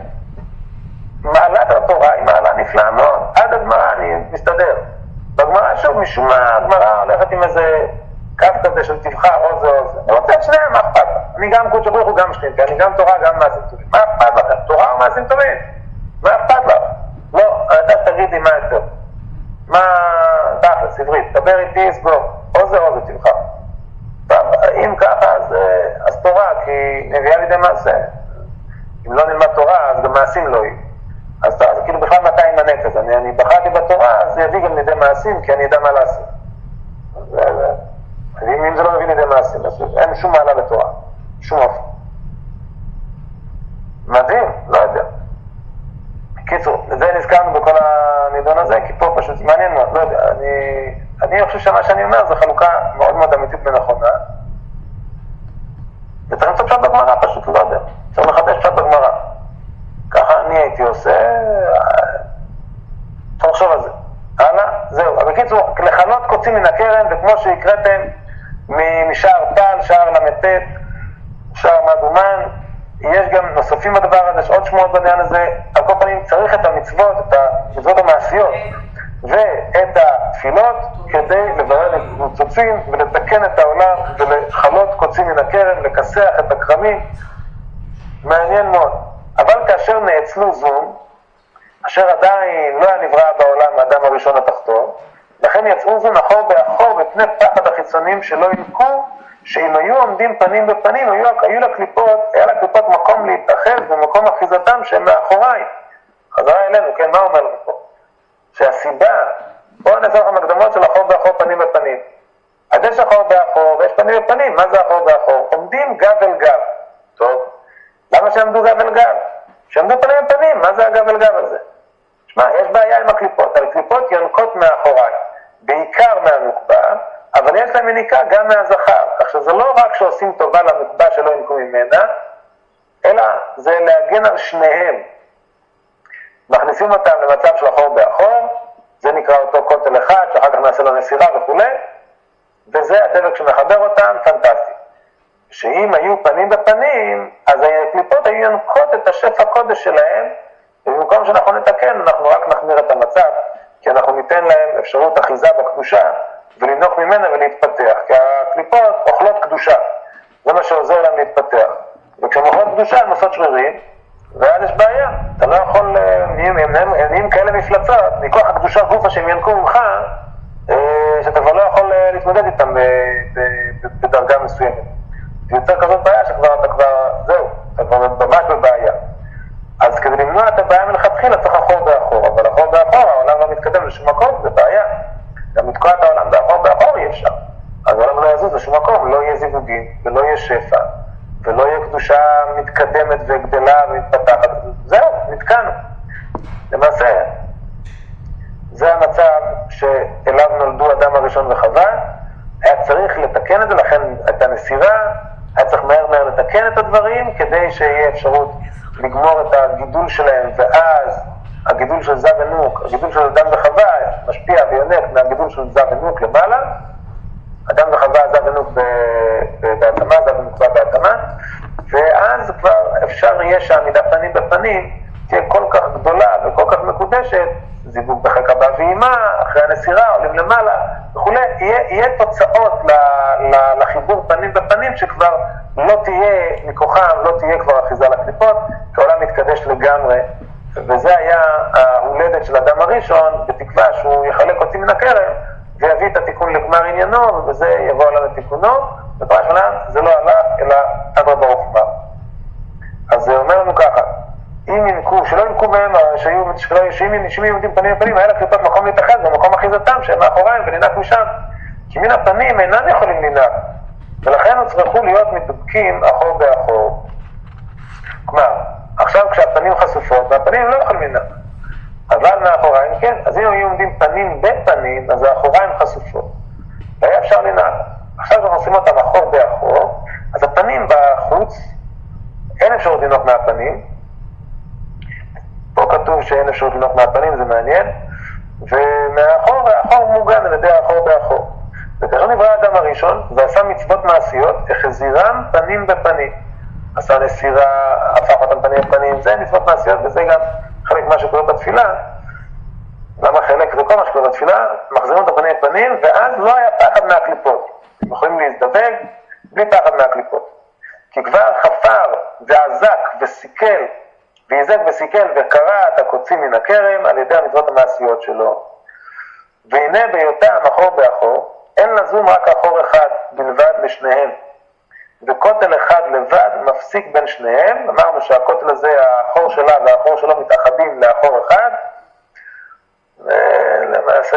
מעלת התורה היא מעלה נפלאה מאוד. עד הגמרא אני מסתדר. בגמרא שוב, משום מה הגמרא הולכת עם איזה קו כזה של תבחר, או זה או זה. אני רוצה את שניהם, מה אכפת לך? אני גם קודש ברוך הוא גם שניהם, כי אני גם תורה, גם מעשים טובים. מה אכפת לכם? תורה או מעשים טובים? מה אכפת לך? לא, אתה תגידי מה יותר. מה תכלס, עברית, דבר איתי, סגור. או זה או זה תבחר. טוב, אם ככה, אז, אז תורה, כי נביאה לידי מעשה. אם לא נלמד תורה, אז גם מעשים לא יהיו. אז זה כאילו בכלל מתי ימנה כזה. אני, אני בחרתי בתורה, אז זה יביא גם לידי מעשים, כי אני יודע מה לעשות. אז, אם זה לא מביא לידי מעשים, אז אין שום מעלה בתורה. שום אופן. מדהים, לא יודע. קיצור, לזה נזכרנו בכל הנידון הזה, כי פה פשוט מעניין מאוד, לא יודע. אני, אני חושב שמה שאני אומר זה חלוקה מאוד מאוד אמיתית ונכונה. וצריך למצוא פשט בגמרא, פשוט לא יודע. צריך לחדש פשט בגמרא. ככה אני הייתי עושה, צריך לחשוב על זה. הלאה, זהו. אבל בקיצור, לחנות קוצים מן הכרם, וכמו שהקראתם משער טל, שער למתת, שער מדומן, יש גם נוספים בדבר הזה, יש עוד שמועות בעניין הזה. על כל פנים צריך את המצוות, את המצוות המעשיות, ואת התפילות, כדי לברר את ניצוצים ולתקן את העולם, ולחלות קוצים מן הכרם, לכסח את הכרמים. מעניין מאוד. אבל כאשר נאצלו זום, אשר עדיין לא היה נברא בעולם האדם הראשון התחתון, לכן יצאו זום אחור באחור בפני פחד החיצונים שלא ינקו, שאם היו עומדים פנים בפנים, היו, היו לקליפות, היה לקליפות מקום להתאחז במקום אחיזתם שהם מאחוריי. חזרה אלינו, כן, מה אומר לנו פה? שהסיבה, בואו נעשה לכם הקדמות של אחור באחור פנים בפנים. אז יש אחור באחור ויש פנים בפנים, מה זה אחור באחור? עומדים גב אל גב. טוב, למה שעמדו גב אל גב? שעמדו פנים בפנים, מה זה הגב אל גב הזה? שמע, יש בעיה עם הקליפות, הקליפות ינקות מאחוריי, בעיקר מהנוקבה, אבל יש להם יניקה גם מהזכר, כך שזה לא רק שעושים טובה לנוקבה שלא ינקו ממנה, אלא זה להגן על שניהם. מכניסים אותם למצב של אחור באחור, זה נקרא אותו כותל אחד, שאחר כך נעשה לו נסירה וכו', וזה הדבק שמחבר אותם, פנטסטי. שאם היו פנים בפנים, אז הקליפות היו ינקות את השפע הקודש שלהם, ובמקום שאנחנו נתקן, אנחנו רק נחמיר את המצב, כי אנחנו ניתן להם אפשרות אחיזה בקדושה, ולנוח ממנה ולהתפתח, כי הקליפות אוכלות קדושה, זה מה שעוזר להם להתפתח. וכשהם אוכלות קדושה, הם עושות שרירים, ואז יש בעיה, אתה לא יכול, הם נהיים כאלה מפלצות, מכוח הקדושה גופה שהם ינקו ממך, שאתה כבר לא יכול להתמודד איתם בדרגה מסוימת. זה יוצר כזאת בעיה שכבר אתה כבר, זהו, אתה כבר ממש בבעיה. אז כדי למנוע את הבעיה מלכתחילה צריך אחור באחור, אבל אחור באחור העולם לא מתקדם לשום מקום, זה בעיה. גם לתקוע את העולם באחור באחור אי אפשר. אז העולם לא יזוז לשום מקום, לא יהיה זיווגים, ולא יהיה שפע, ולא יהיה קדושה מתקדמת וגדלה ומתפתחת. זהו, נתקענו. למעשה, זה המצב שאליו נולדו אדם הראשון וחווה, שיהיה אפשרות לגמור את הגידול שלהם, ואז הגידול של זב ונוק, הגידול של אדם וחווה משפיע ויונק מהגידול של זב ונוק למעלה. אדם וחווה זב ונוק בהתאמה, זב ונוק בהתאמה, ואז כבר אפשר יהיה שהעמידה פנים בפנים תהיה כל כך גדולה וכל כך מקודשת, זיווג בחכה באבימה, אחרי הנסירה עולים למעלה וכולי, יהיה, יהיה תוצאות ל, ל, לחיבור פנים בפנים שכבר לא תהיה מכוחם, לא תהיה כבר אחיזה לקליפות, כי העולם מתקדש לגמרי. וזה היה ההולדת של אדם הראשון, בתקווה שהוא יחלק אותי מן הכרם ויביא את התיקון לגמר עניינו, ובזה יבוא עליו לתיקונו. בפרש עולם זה לא הלך, אלא אדרבה ברוך הוא. אז זה אומר לנו ככה, אם ינקו, שלא ינקו מהם, שהיו, שאם יעמדים פנים בפנים, היה לקליפות מקום להתאחז במקום אחיזתם שהם מאחוריים וננק משם, כי מן הפנים אינם יכולים לנק, ולכן הוצרכו להיות מדבקים אחור באחור. כלומר, עכשיו כשהפנים חשופות, והפנים לא יכולים לנק, אבל מאחוריים כן, אז אם היו עומדים פנים בפנים, אז האחוריים חשופות, והיה אפשר לנק. עכשיו אנחנו עושים אותם אחור באחור, אז הפנים בחוץ, אין אפשרות לנוק מהפנים, פה כתוב שאין אפשרות לנוק מהפנים, זה מעניין, ומאחור, האחור מוגן על ידי האחור באחור. וכאשר נברא האדם הראשון, ועשה מצוות מעשיות, החזירם פנים בפנים. עשה נסירה, הפך אותם פנים בפנים, זה מצוות מעשיות, וזה גם חלק מה שקורה בתפילה. למה חלק? זה כל מה שקורה בתפילה, מחזירים אותם פנים בפנים, ואז לא היה פחד מהקליפות. הם יכולים להזדווג בלי פחד מהקליפות. כי כבר חפר ועזק וסיכל, ויזק וסיכל וקרע את הקוצים מן הכרם על ידי המצוות המעשיות שלו. והנה בהיותם אחור באחור, אין לזום רק אחור אחד בלבד לשניהם. וכותל אחד לבד מפסיק בין שניהם. אמרנו שהכותל הזה, האחור שלה והאחור שלו מתאחדים לאחור אחד. ולמעשה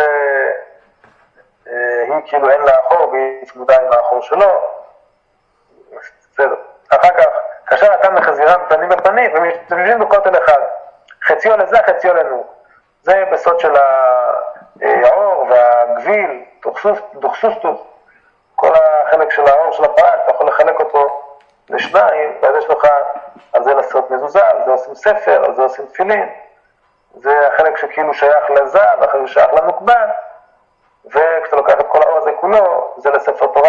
היא כאילו אין לה אחור והיא צמודה עם האחור שלו. בסדר. אחר כך, כאשר אדם מחזירם פנים בפנים, ומשתמשים בכותל אחד. חציו לזה, חציו לנו. זה בסוד של העור והגביל, דוכסוסטוס. כל החלק של העור של הפרט, אתה יכול לחלק אותו לשניים, ואז יש לך על זה לעשות מזוזה, על זה עושים ספר, על זה עושים תפילין. זה החלק שכאילו שייך לזה, ואחרי שייך לנוקבה, וכשאתה לוקח את כל העור הזה כולו, זה לספר תורה.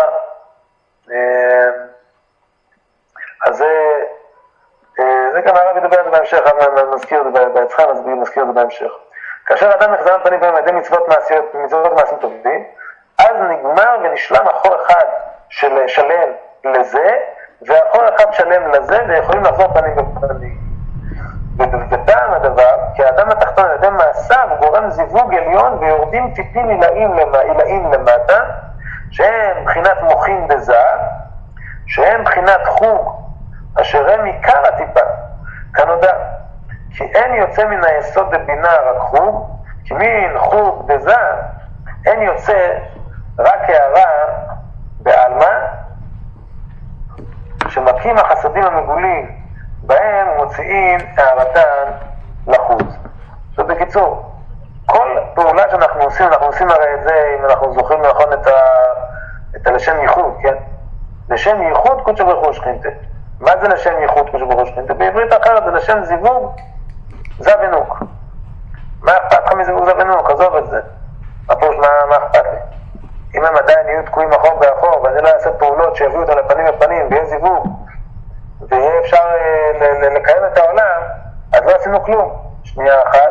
אז זה, זה גם הרב ידבר על זה בהמשך, מזכיר את זה בעצמך, מזכיר את זה בהמשך. כאשר אדם מחזירם פנים בפנים על ידי מצוות מעשיות, מצוות מעשים טובים, אז נגמר ונשלם אחור אחד של שלם לזה, ואחור אחד שלם לזה, ויכולים לחזור פנים בפנים. ובטעם הדבר, כי האדם התחתון על ידי מעשיו גורם זיווג עליון, ויורדים טיפים עילאים למטה, שהם בחינת מוחין דזה, שהם בחינת חוג, אשר הם עיקר הטיפה, כנודע. כי אין יוצא מן היסוד בבינה רק חוג, כי מן חוג דזה, אין יוצא רק הערה בעלמא, שמקים החסדים המגולים, בהם מוציאים הערתן לחוץ. זאת בקיצור, כל פעולה שאנחנו עושים, אנחנו עושים הרי את זה, אם אנחנו זוכרים נכון את, ה, את הלשם ייחוד, כן? לשם ייחוד קודש ברוך הוא שכינתה. מה זה לשם ייחוד קודש ברוך הוא שכינתה? בעברית אחרת זה לשם זיווג זב ונוק. מה אכפת לך מזיווג זב ונוק? עזוב את זה. מה פה, מה, מה אכפת לי? אם הם עדיין יהיו תקועים אחור באחור, ואני לא אעשה פעולות שיביאו אותם לפנים בפנים, ויהיה זיווג, ויהיה אפשר ל- ל- לקיים את העולם, אז לא עשינו כלום. שנייה אחת.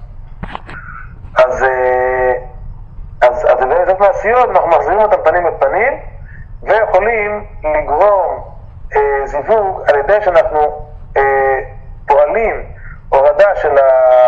אז, אז, אז זאת מעשיות, אנחנו מחזירים אותם פנים בפנים, ויכולים לגרום אה, זיווג על ידי שאנחנו אה, פועלים הורדה של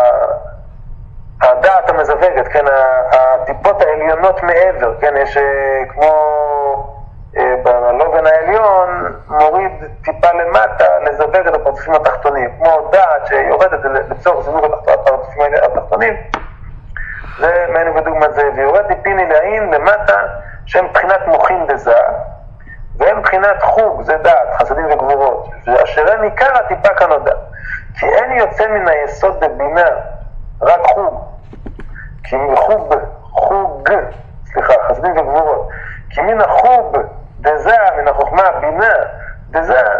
הדעת המזווגת, כן, הטיפות העליונות מעבר, כן, יש אה, כמו אה, בלובן העליון מוריד טיפה למטה לזווג את הפרצופים התחתונים, כמו דעת שיורדת לצורך זיווג הפרצופים התחתונים. זה מעין ודוגמת זה, ויורד טיפין עילאים למטה שהם מבחינת מוחין דזה, והם מבחינת חוג, זה דעת, חסדים וגבורות, ואשר הם עיקר הטיפה כנודע. כי אין יוצא מן היסוד בבינה, רק חוג. כי מחוג, חוג, סליחה, חסדים וגבורות. כי מן החוג דזה, מן החוכמה, בינה, דזה,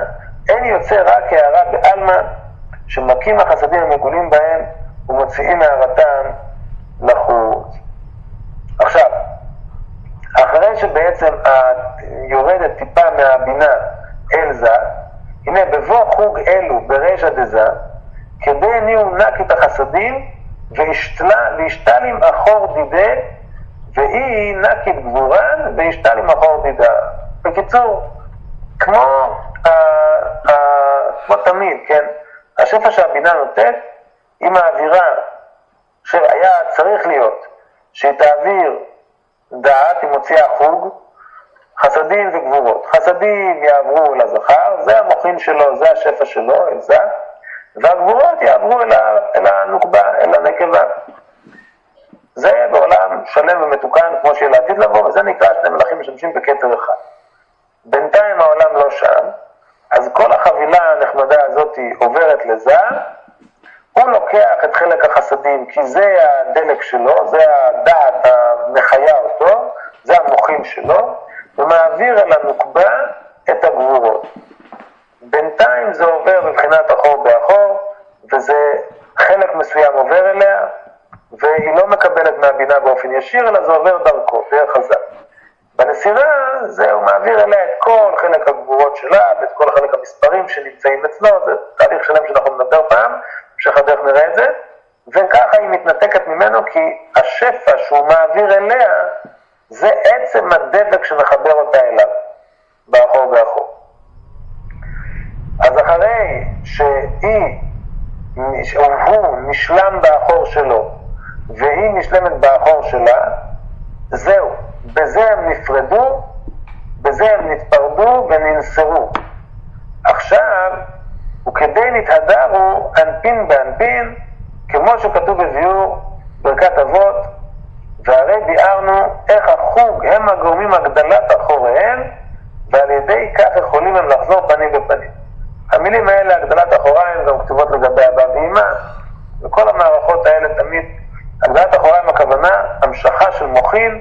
אין יוצא רק הערה בעלמא, שמכים החסדים המגולים בהם ומוציאים הערתם לחוץ. עכשיו, אחרי שבעצם יורדת טיפה מהבינה אל זה, הנה בבוא חוג אלו ברישא דזה, כדי ניהו נק את החסדים וישתלים אחור דידה, ואי נק את גבורן וישתלים אחור דידה. בקיצור, כמו, ה, ה, כמו תמיד, כן? השפע שהבינה נותנת, היא מעבירה שהיה צריך להיות, שהיא תעביר דעת, היא מוציאה חוג, חסדים וגבורות. חסדים יעברו אל הזכר, זה המוחין שלו, זה השפע שלו, אל זה, והגבורות יעברו אל, ה, אל הנוקבה, אל הנקבה. זה בעולם שלם ומתוקן כמו שיהיה לעתיד לבוא, וזה נקרא שני מלאכים משמשים בכתר אחד. בינתיים העולם לא שם, אז כל החבילה הנחמדה הזאת עוברת לזה, הוא לוקח את חלק החסדים, כי זה הדלק שלו, זה הדעת המחיה אותו, זה המוחים שלו, ומעביר אל הנוקבה את הגבורות. בינתיים זה עובר בבחינת אחור באחור, וזה חלק מסוים עובר אליה, והיא לא מקבלת מהבינה באופן ישיר, אלא זה עובר דרכו, דרך חזק. בנסירה זה הוא מעביר אליה את כל חלק הגבורות שלה, ואת כל חלק המספרים שנמצאים אצלו, זה תהליך שלם שאנחנו נדבר פעם, המשך הדרך נראה את זה, וככה היא מתנתקת ממנו, כי השפע שהוא מעביר אליה, זה עצם הדבק שמחבר אותה אליו, באחור באחור. אז אחרי שהיא, הוא נשלם באחור שלו, והיא נשלמת באחור שלה, זהו, בזה הם נפרדו, בזה הם נתפרדו וננסרו. עכשיו, וכדי נתהדרו אנפין באנפין, כמו שכתוב בביאור ברכת אבות, והרי ביארנו איך החוג הם הגורמים הגדלת אחוריהם, ועל ידי כך יכולים הם לחזור פנים בפנים. המילים האלה, הגדלת אחוריים, גם כתובות לגבי אבא ואמא, וכל המערכות האלה תמיד, הגדלת אחוריים הכוונה, המשכה של מוחין,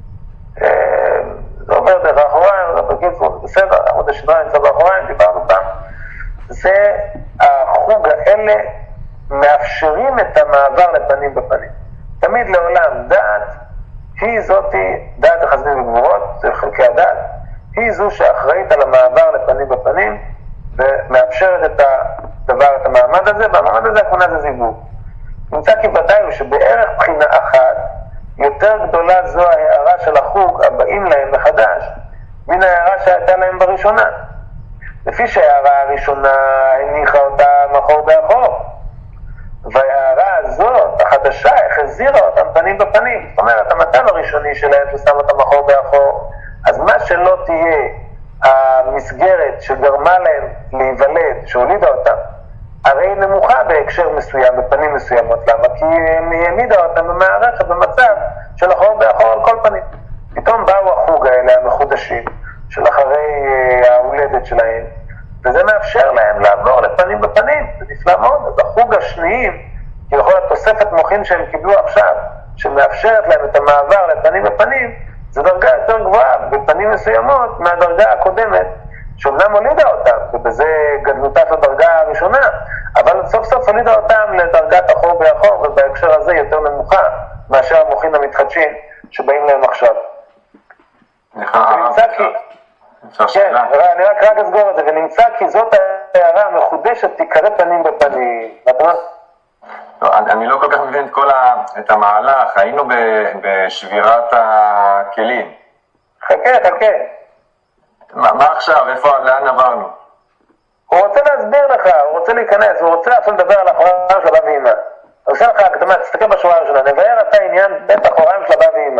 זה אומר דרך האחוריים, זה בקיצור, בסדר, עמוד השדרה נמצא באחוריים, דיברנו פעם. זה החוג האלה מאפשרים את המעבר לפנים בפנים. תמיד לעולם דעת, היא זאתי, דעת החסדים וגבורות, זה חלקי הדעת, היא זו שאחראית על המעבר לפנים בפנים, ומאפשרת את הדבר, את המעמד הזה, והמעמד הזה הכוונה זה זיווג. נמצא כי ודאי הוא שבערך בחינה אחת, יותר גדולה זו ההערה של החוג הבאים להם מחדש, מן ההערה שהייתה להם בראשונה. לפי שההערה הראשונה הניחה אותה אחור באחור, וההערה הזאת, החדשה, החזירה אותם פנים בפנים. זאת אומרת, המצב הראשוני שלהם ששם אותם אחור באחור, אז מה שלא תהיה המסגרת שגרמה להם להיוולד, שהולידה אותם, הרי היא נמוכה בהקשר מסוים, בפנים מסוימות. למה? כי היא העמידה אותם במערכת, במצב של אחור באחור על כל פנים. פתאום באו החוג האלה, המחודשים, של אחרי ההולדת שלהם, וזה מאפשר להם לעבור לפנים בפנים. זה נפלא מאוד. אז החוג השניים, כביכול התוספת מוחין שהם קיבלו עכשיו, שמאפשרת להם את המעבר לפנים בפנים, זה דרגה יותר גבוהה בפנים מסוימות מהדרגה הקודמת, שאומנם הולידה אותם, ובזה גדלותה של הדרגה הראשונה, אבל סוף סוף הולידה אותם לדרגת אחור באחור, ובהקשר הזה יותר נמוכה מאשר המוחין המתחדשים שבאים להם עכשיו. ונמצא כי... כן, אני רק רק אסגור את זה, ונמצא כי זאת ההערה המחודשת תיקרא פנים בפנים. אני לא כל כך מבין את המהלך, היינו בשבירת הכלים. חכה, חכה. מה עכשיו? איפה, לאן עברנו? הוא רוצה להסביר לך, הוא רוצה להיכנס, הוא רוצה עכשיו לדבר על אחוריים של אבא ואמא. אני עושה לך הקדמה, תסתכל בשורה הראשונה, נבהר אתה עניין בית אחוריים של אבא ואמא.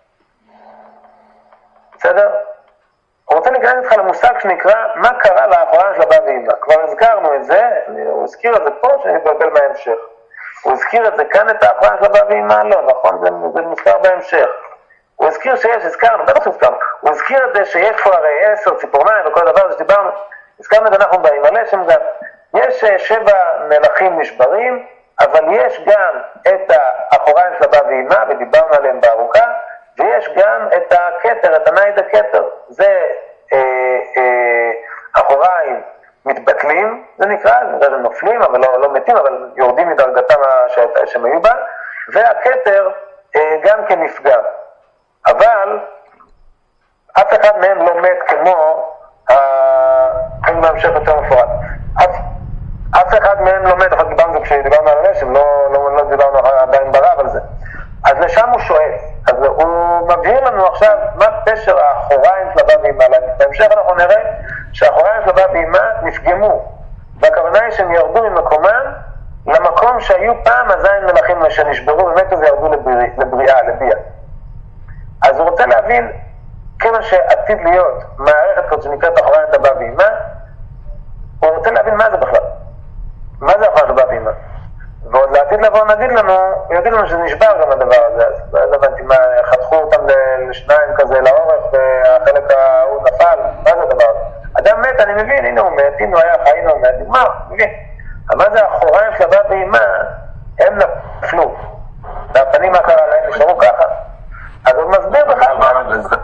בסדר? הוא רוצה להיכנס איתך למושג שנקרא מה קרה לאחוריים של אבא ואמא. כבר הזכרנו את זה, הוא הזכיר את זה פה שאני מתבלבל מההמשך. הוא הזכיר את זה כאן את האחוריים של אבא ואמא? לא, נכון, זה, זה מוזכר בהמשך. הוא הזכיר שיש, הזכרנו, בטח שהזכרנו, הוא הזכיר את זה שיש פה הרי עשר ציפורניים וכל דבר הזה שדיברנו, הזכרנו את זה אנחנו באים על לשם גם, יש שבע מלכים נשברים, אבל יש גם את האחוריים של אבא ואמא, ודיברנו עליהם בארוכה, ויש גם את הכתר, את הנייד הכתר, זה אה, אה, אחוריים מתבטלים, זה נקרא, זה נופלים, אבל לא, לא מתים, אבל יורדים מדרגתם שהם היו בה, והכתר גם כן נפגע. אבל אף אחד מהם לא מת כמו, כאן בהמשך יותר מפורט, אף, אף אחד מהם לא מת, אבל דיברנו כשדיברנו על הנשם, לא, לא, לא דיברנו עדיין ברב על זה. אז לשם הוא שואף, אז הוא מבהיר לנו עכשיו מה פשר האחוריים של אבא ואמא. בהמשך אנחנו נראה שהאחוריים של אבא ואמא נפגמו, והכוונה היא שהם ירדו ממקומם למקום שהיו פעם הזין מלאכים שנשברו, באמת אז ירדו לבריאה, לבריאה, לביאה. אז הוא רוצה להבין, כיוון שעתיד להיות מערכת כזאת שנקראת אחוריים של אבא ואמא, הוא רוצה להבין מה זה בכלל, מה זה אחוריים של אבא ואמא. ועוד לעתיד לבוא נגיד לנו, יודעים לנו שזה נשבר גם הדבר הזה, אז לא הבנתי מה, חתכו אותם לשניים כזה לאורך והחלק ההוא נפל, מה זה הדבר הזה? אדם מת, אני מבין, הנה הוא מת, הנה הוא היה חי, הנה הוא מת, נגמר, מבין. אבל מה זה האחוריים של אבא ואמא, הם נפלו, והפנים מה קרה להם, נשארו ככה. אז הוא מסביר בכלל מה...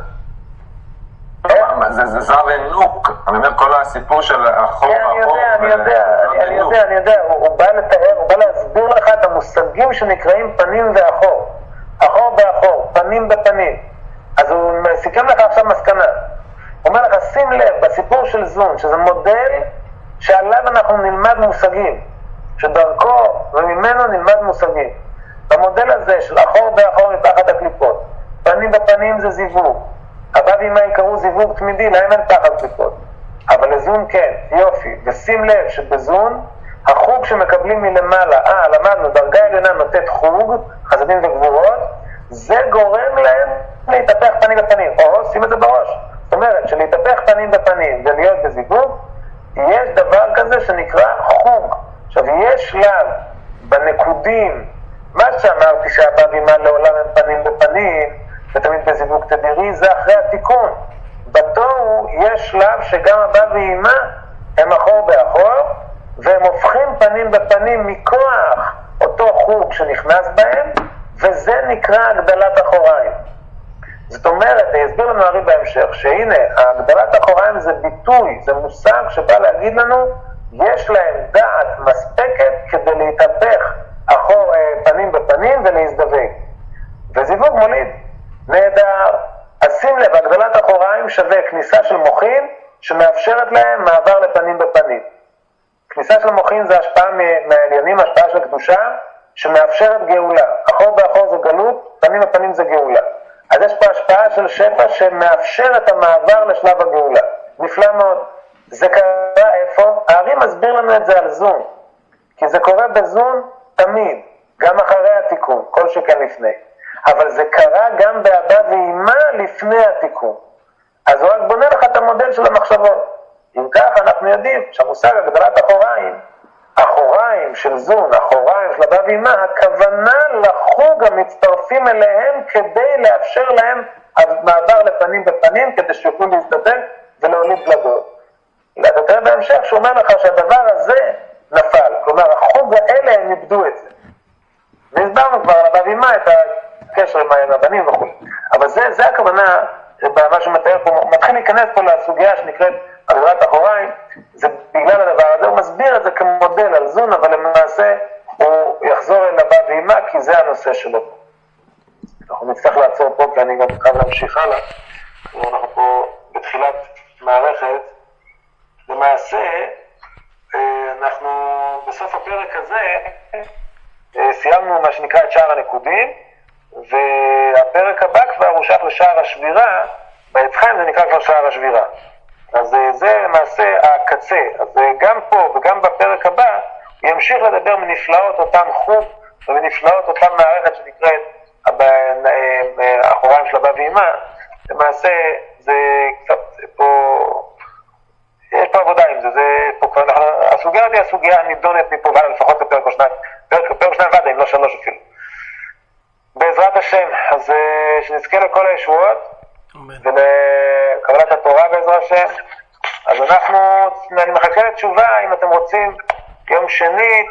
זה זר ונוק, אני אומר כל הסיפור של החור והחור. כן, אני יודע, אני יודע, אני יודע, הוא בא לתאר, הוא בא להסביר לך את המושגים שנקראים פנים ואחור. אחור ואחור, פנים בפנים. אז הוא סיכם לך עכשיו מסקנה. הוא אומר לך, שים לב, בסיפור של זון, שזה מודל שעליו אנחנו נלמד מושגים, שדרכו וממנו נלמד מושגים. במודל הזה של אחור ואחור מתחת הקליפות, פנים בפנים זה זיווג. אבא ואמא יקראו זיווג תמידי, להם אין תחת קליפות. אבל לזון כן, יופי. ושים לב שבזון, החוג שמקבלים מלמעלה, אה, למדנו, דרגה עליונה נותנת חוג, חסדים וגבורות, זה גורם להם להתהפך פנים בפנים. או, שים את זה בראש. זאת אומרת, שלהתהפך פנים בפנים ולהיות בזיווג, יש דבר כזה שנקרא חוג. עכשיו, יש שלב בנקודים, מה שאמרתי שאבא ואמא לעולם הם פנים בפנים, ותמיד בזיווג תדירי, זה אחרי התיקון. בתוהו יש שלב שגם אבא ואמא הם אחור באחור, והם הופכים פנים בפנים מכוח אותו חוג שנכנס בהם, וזה נקרא הגדלת אחוריים. זאת אומרת, יסביר לנו הרי בהמשך, שהנה, הגדלת אחוריים זה ביטוי, זה מושג שבא להגיד לנו, יש להם דעת מספקת כדי להתהפך אחור פנים בפנים ולהזדווג. וזיווג מוליד. נהדר. אז שים לב, הגדלת אחוריים שווה כניסה של מוחין שמאפשרת להם מעבר לפנים בפנים. כניסה של מוחין זה השפעה מהעליינים, השפעה של קדושה שמאפשרת גאולה. אחור באחור זה גלות, פנים בפנים זה גאולה. אז יש פה השפעה של שפע שמאפשר את המעבר לשלב הגאולה. נפלא מאוד. זה קרה איפה? הארי מסביר לנו את זה על זון. כי זה קורה בזון תמיד, גם אחרי התיקון, כל שכן לפני. אבל זה קרה גם באבא ואמא לפני התיקון. אז הוא רק בונה לך את המודל של המחשבות. אם כך אנחנו יודעים שהמושג הגדלת אחוריים, אחוריים של זון, אחוריים של אבא ואמא, הכוונה לחוג המצטרפים אליהם כדי לאפשר להם מעבר לפנים בפנים, כדי שיוכלו להזדבל ולהוליד פלגות. אתה תראה בהמשך שהוא אומר לך שהדבר הזה נפל. כלומר, החוג האלה הם איבדו את זה. והסברנו כבר על אבא ואמא את הקשר עם הבנים וכו'. אבל זה, זה הכוונה, מה שמתאר פה, מתחיל להיכנס פה לסוגיה שנקראת הגדלת אחוריים, זה בגלל הדבר הזה, הוא מסביר את זה כמודל על זון, אבל למעשה הוא יחזור אל אבא ואמא, כי זה הנושא שלו. אנחנו נצטרך לעצור פה, כי אני גם חייב להמשיך הלאה. אנחנו פה בתחילת מערכת. למעשה, אנחנו בסוף הפרק הזה סיימנו מה שנקרא את שער הנקודים, והפרק הבא כבר הוא שייך לשער השבירה, בעץ חיים זה נקרא כבר שער השבירה. אז זה למעשה הקצה. אז גם פה וגם בפרק הבא הוא ימשיך לדבר מנפלאות אותם חוג ומנפלאות אותם מערכת שנקראת אחוריים של אבא ואמא. למעשה זה קצת פה, יש פה עבודה עם זה, זה פה כבר, הסוגיה הזאת היא הסוגיה הנידונת מפה ועלה לפחות לפרק או שניים, פרק, פרק שניים ועדה, אם לא שלוש אפילו. בעזרת השם, אז שנזכה לכל הישועות ולקבלת התורה בעזרת השם. אז אנחנו, אני מחכה לתשובה, אם אתם רוצים, יום שני,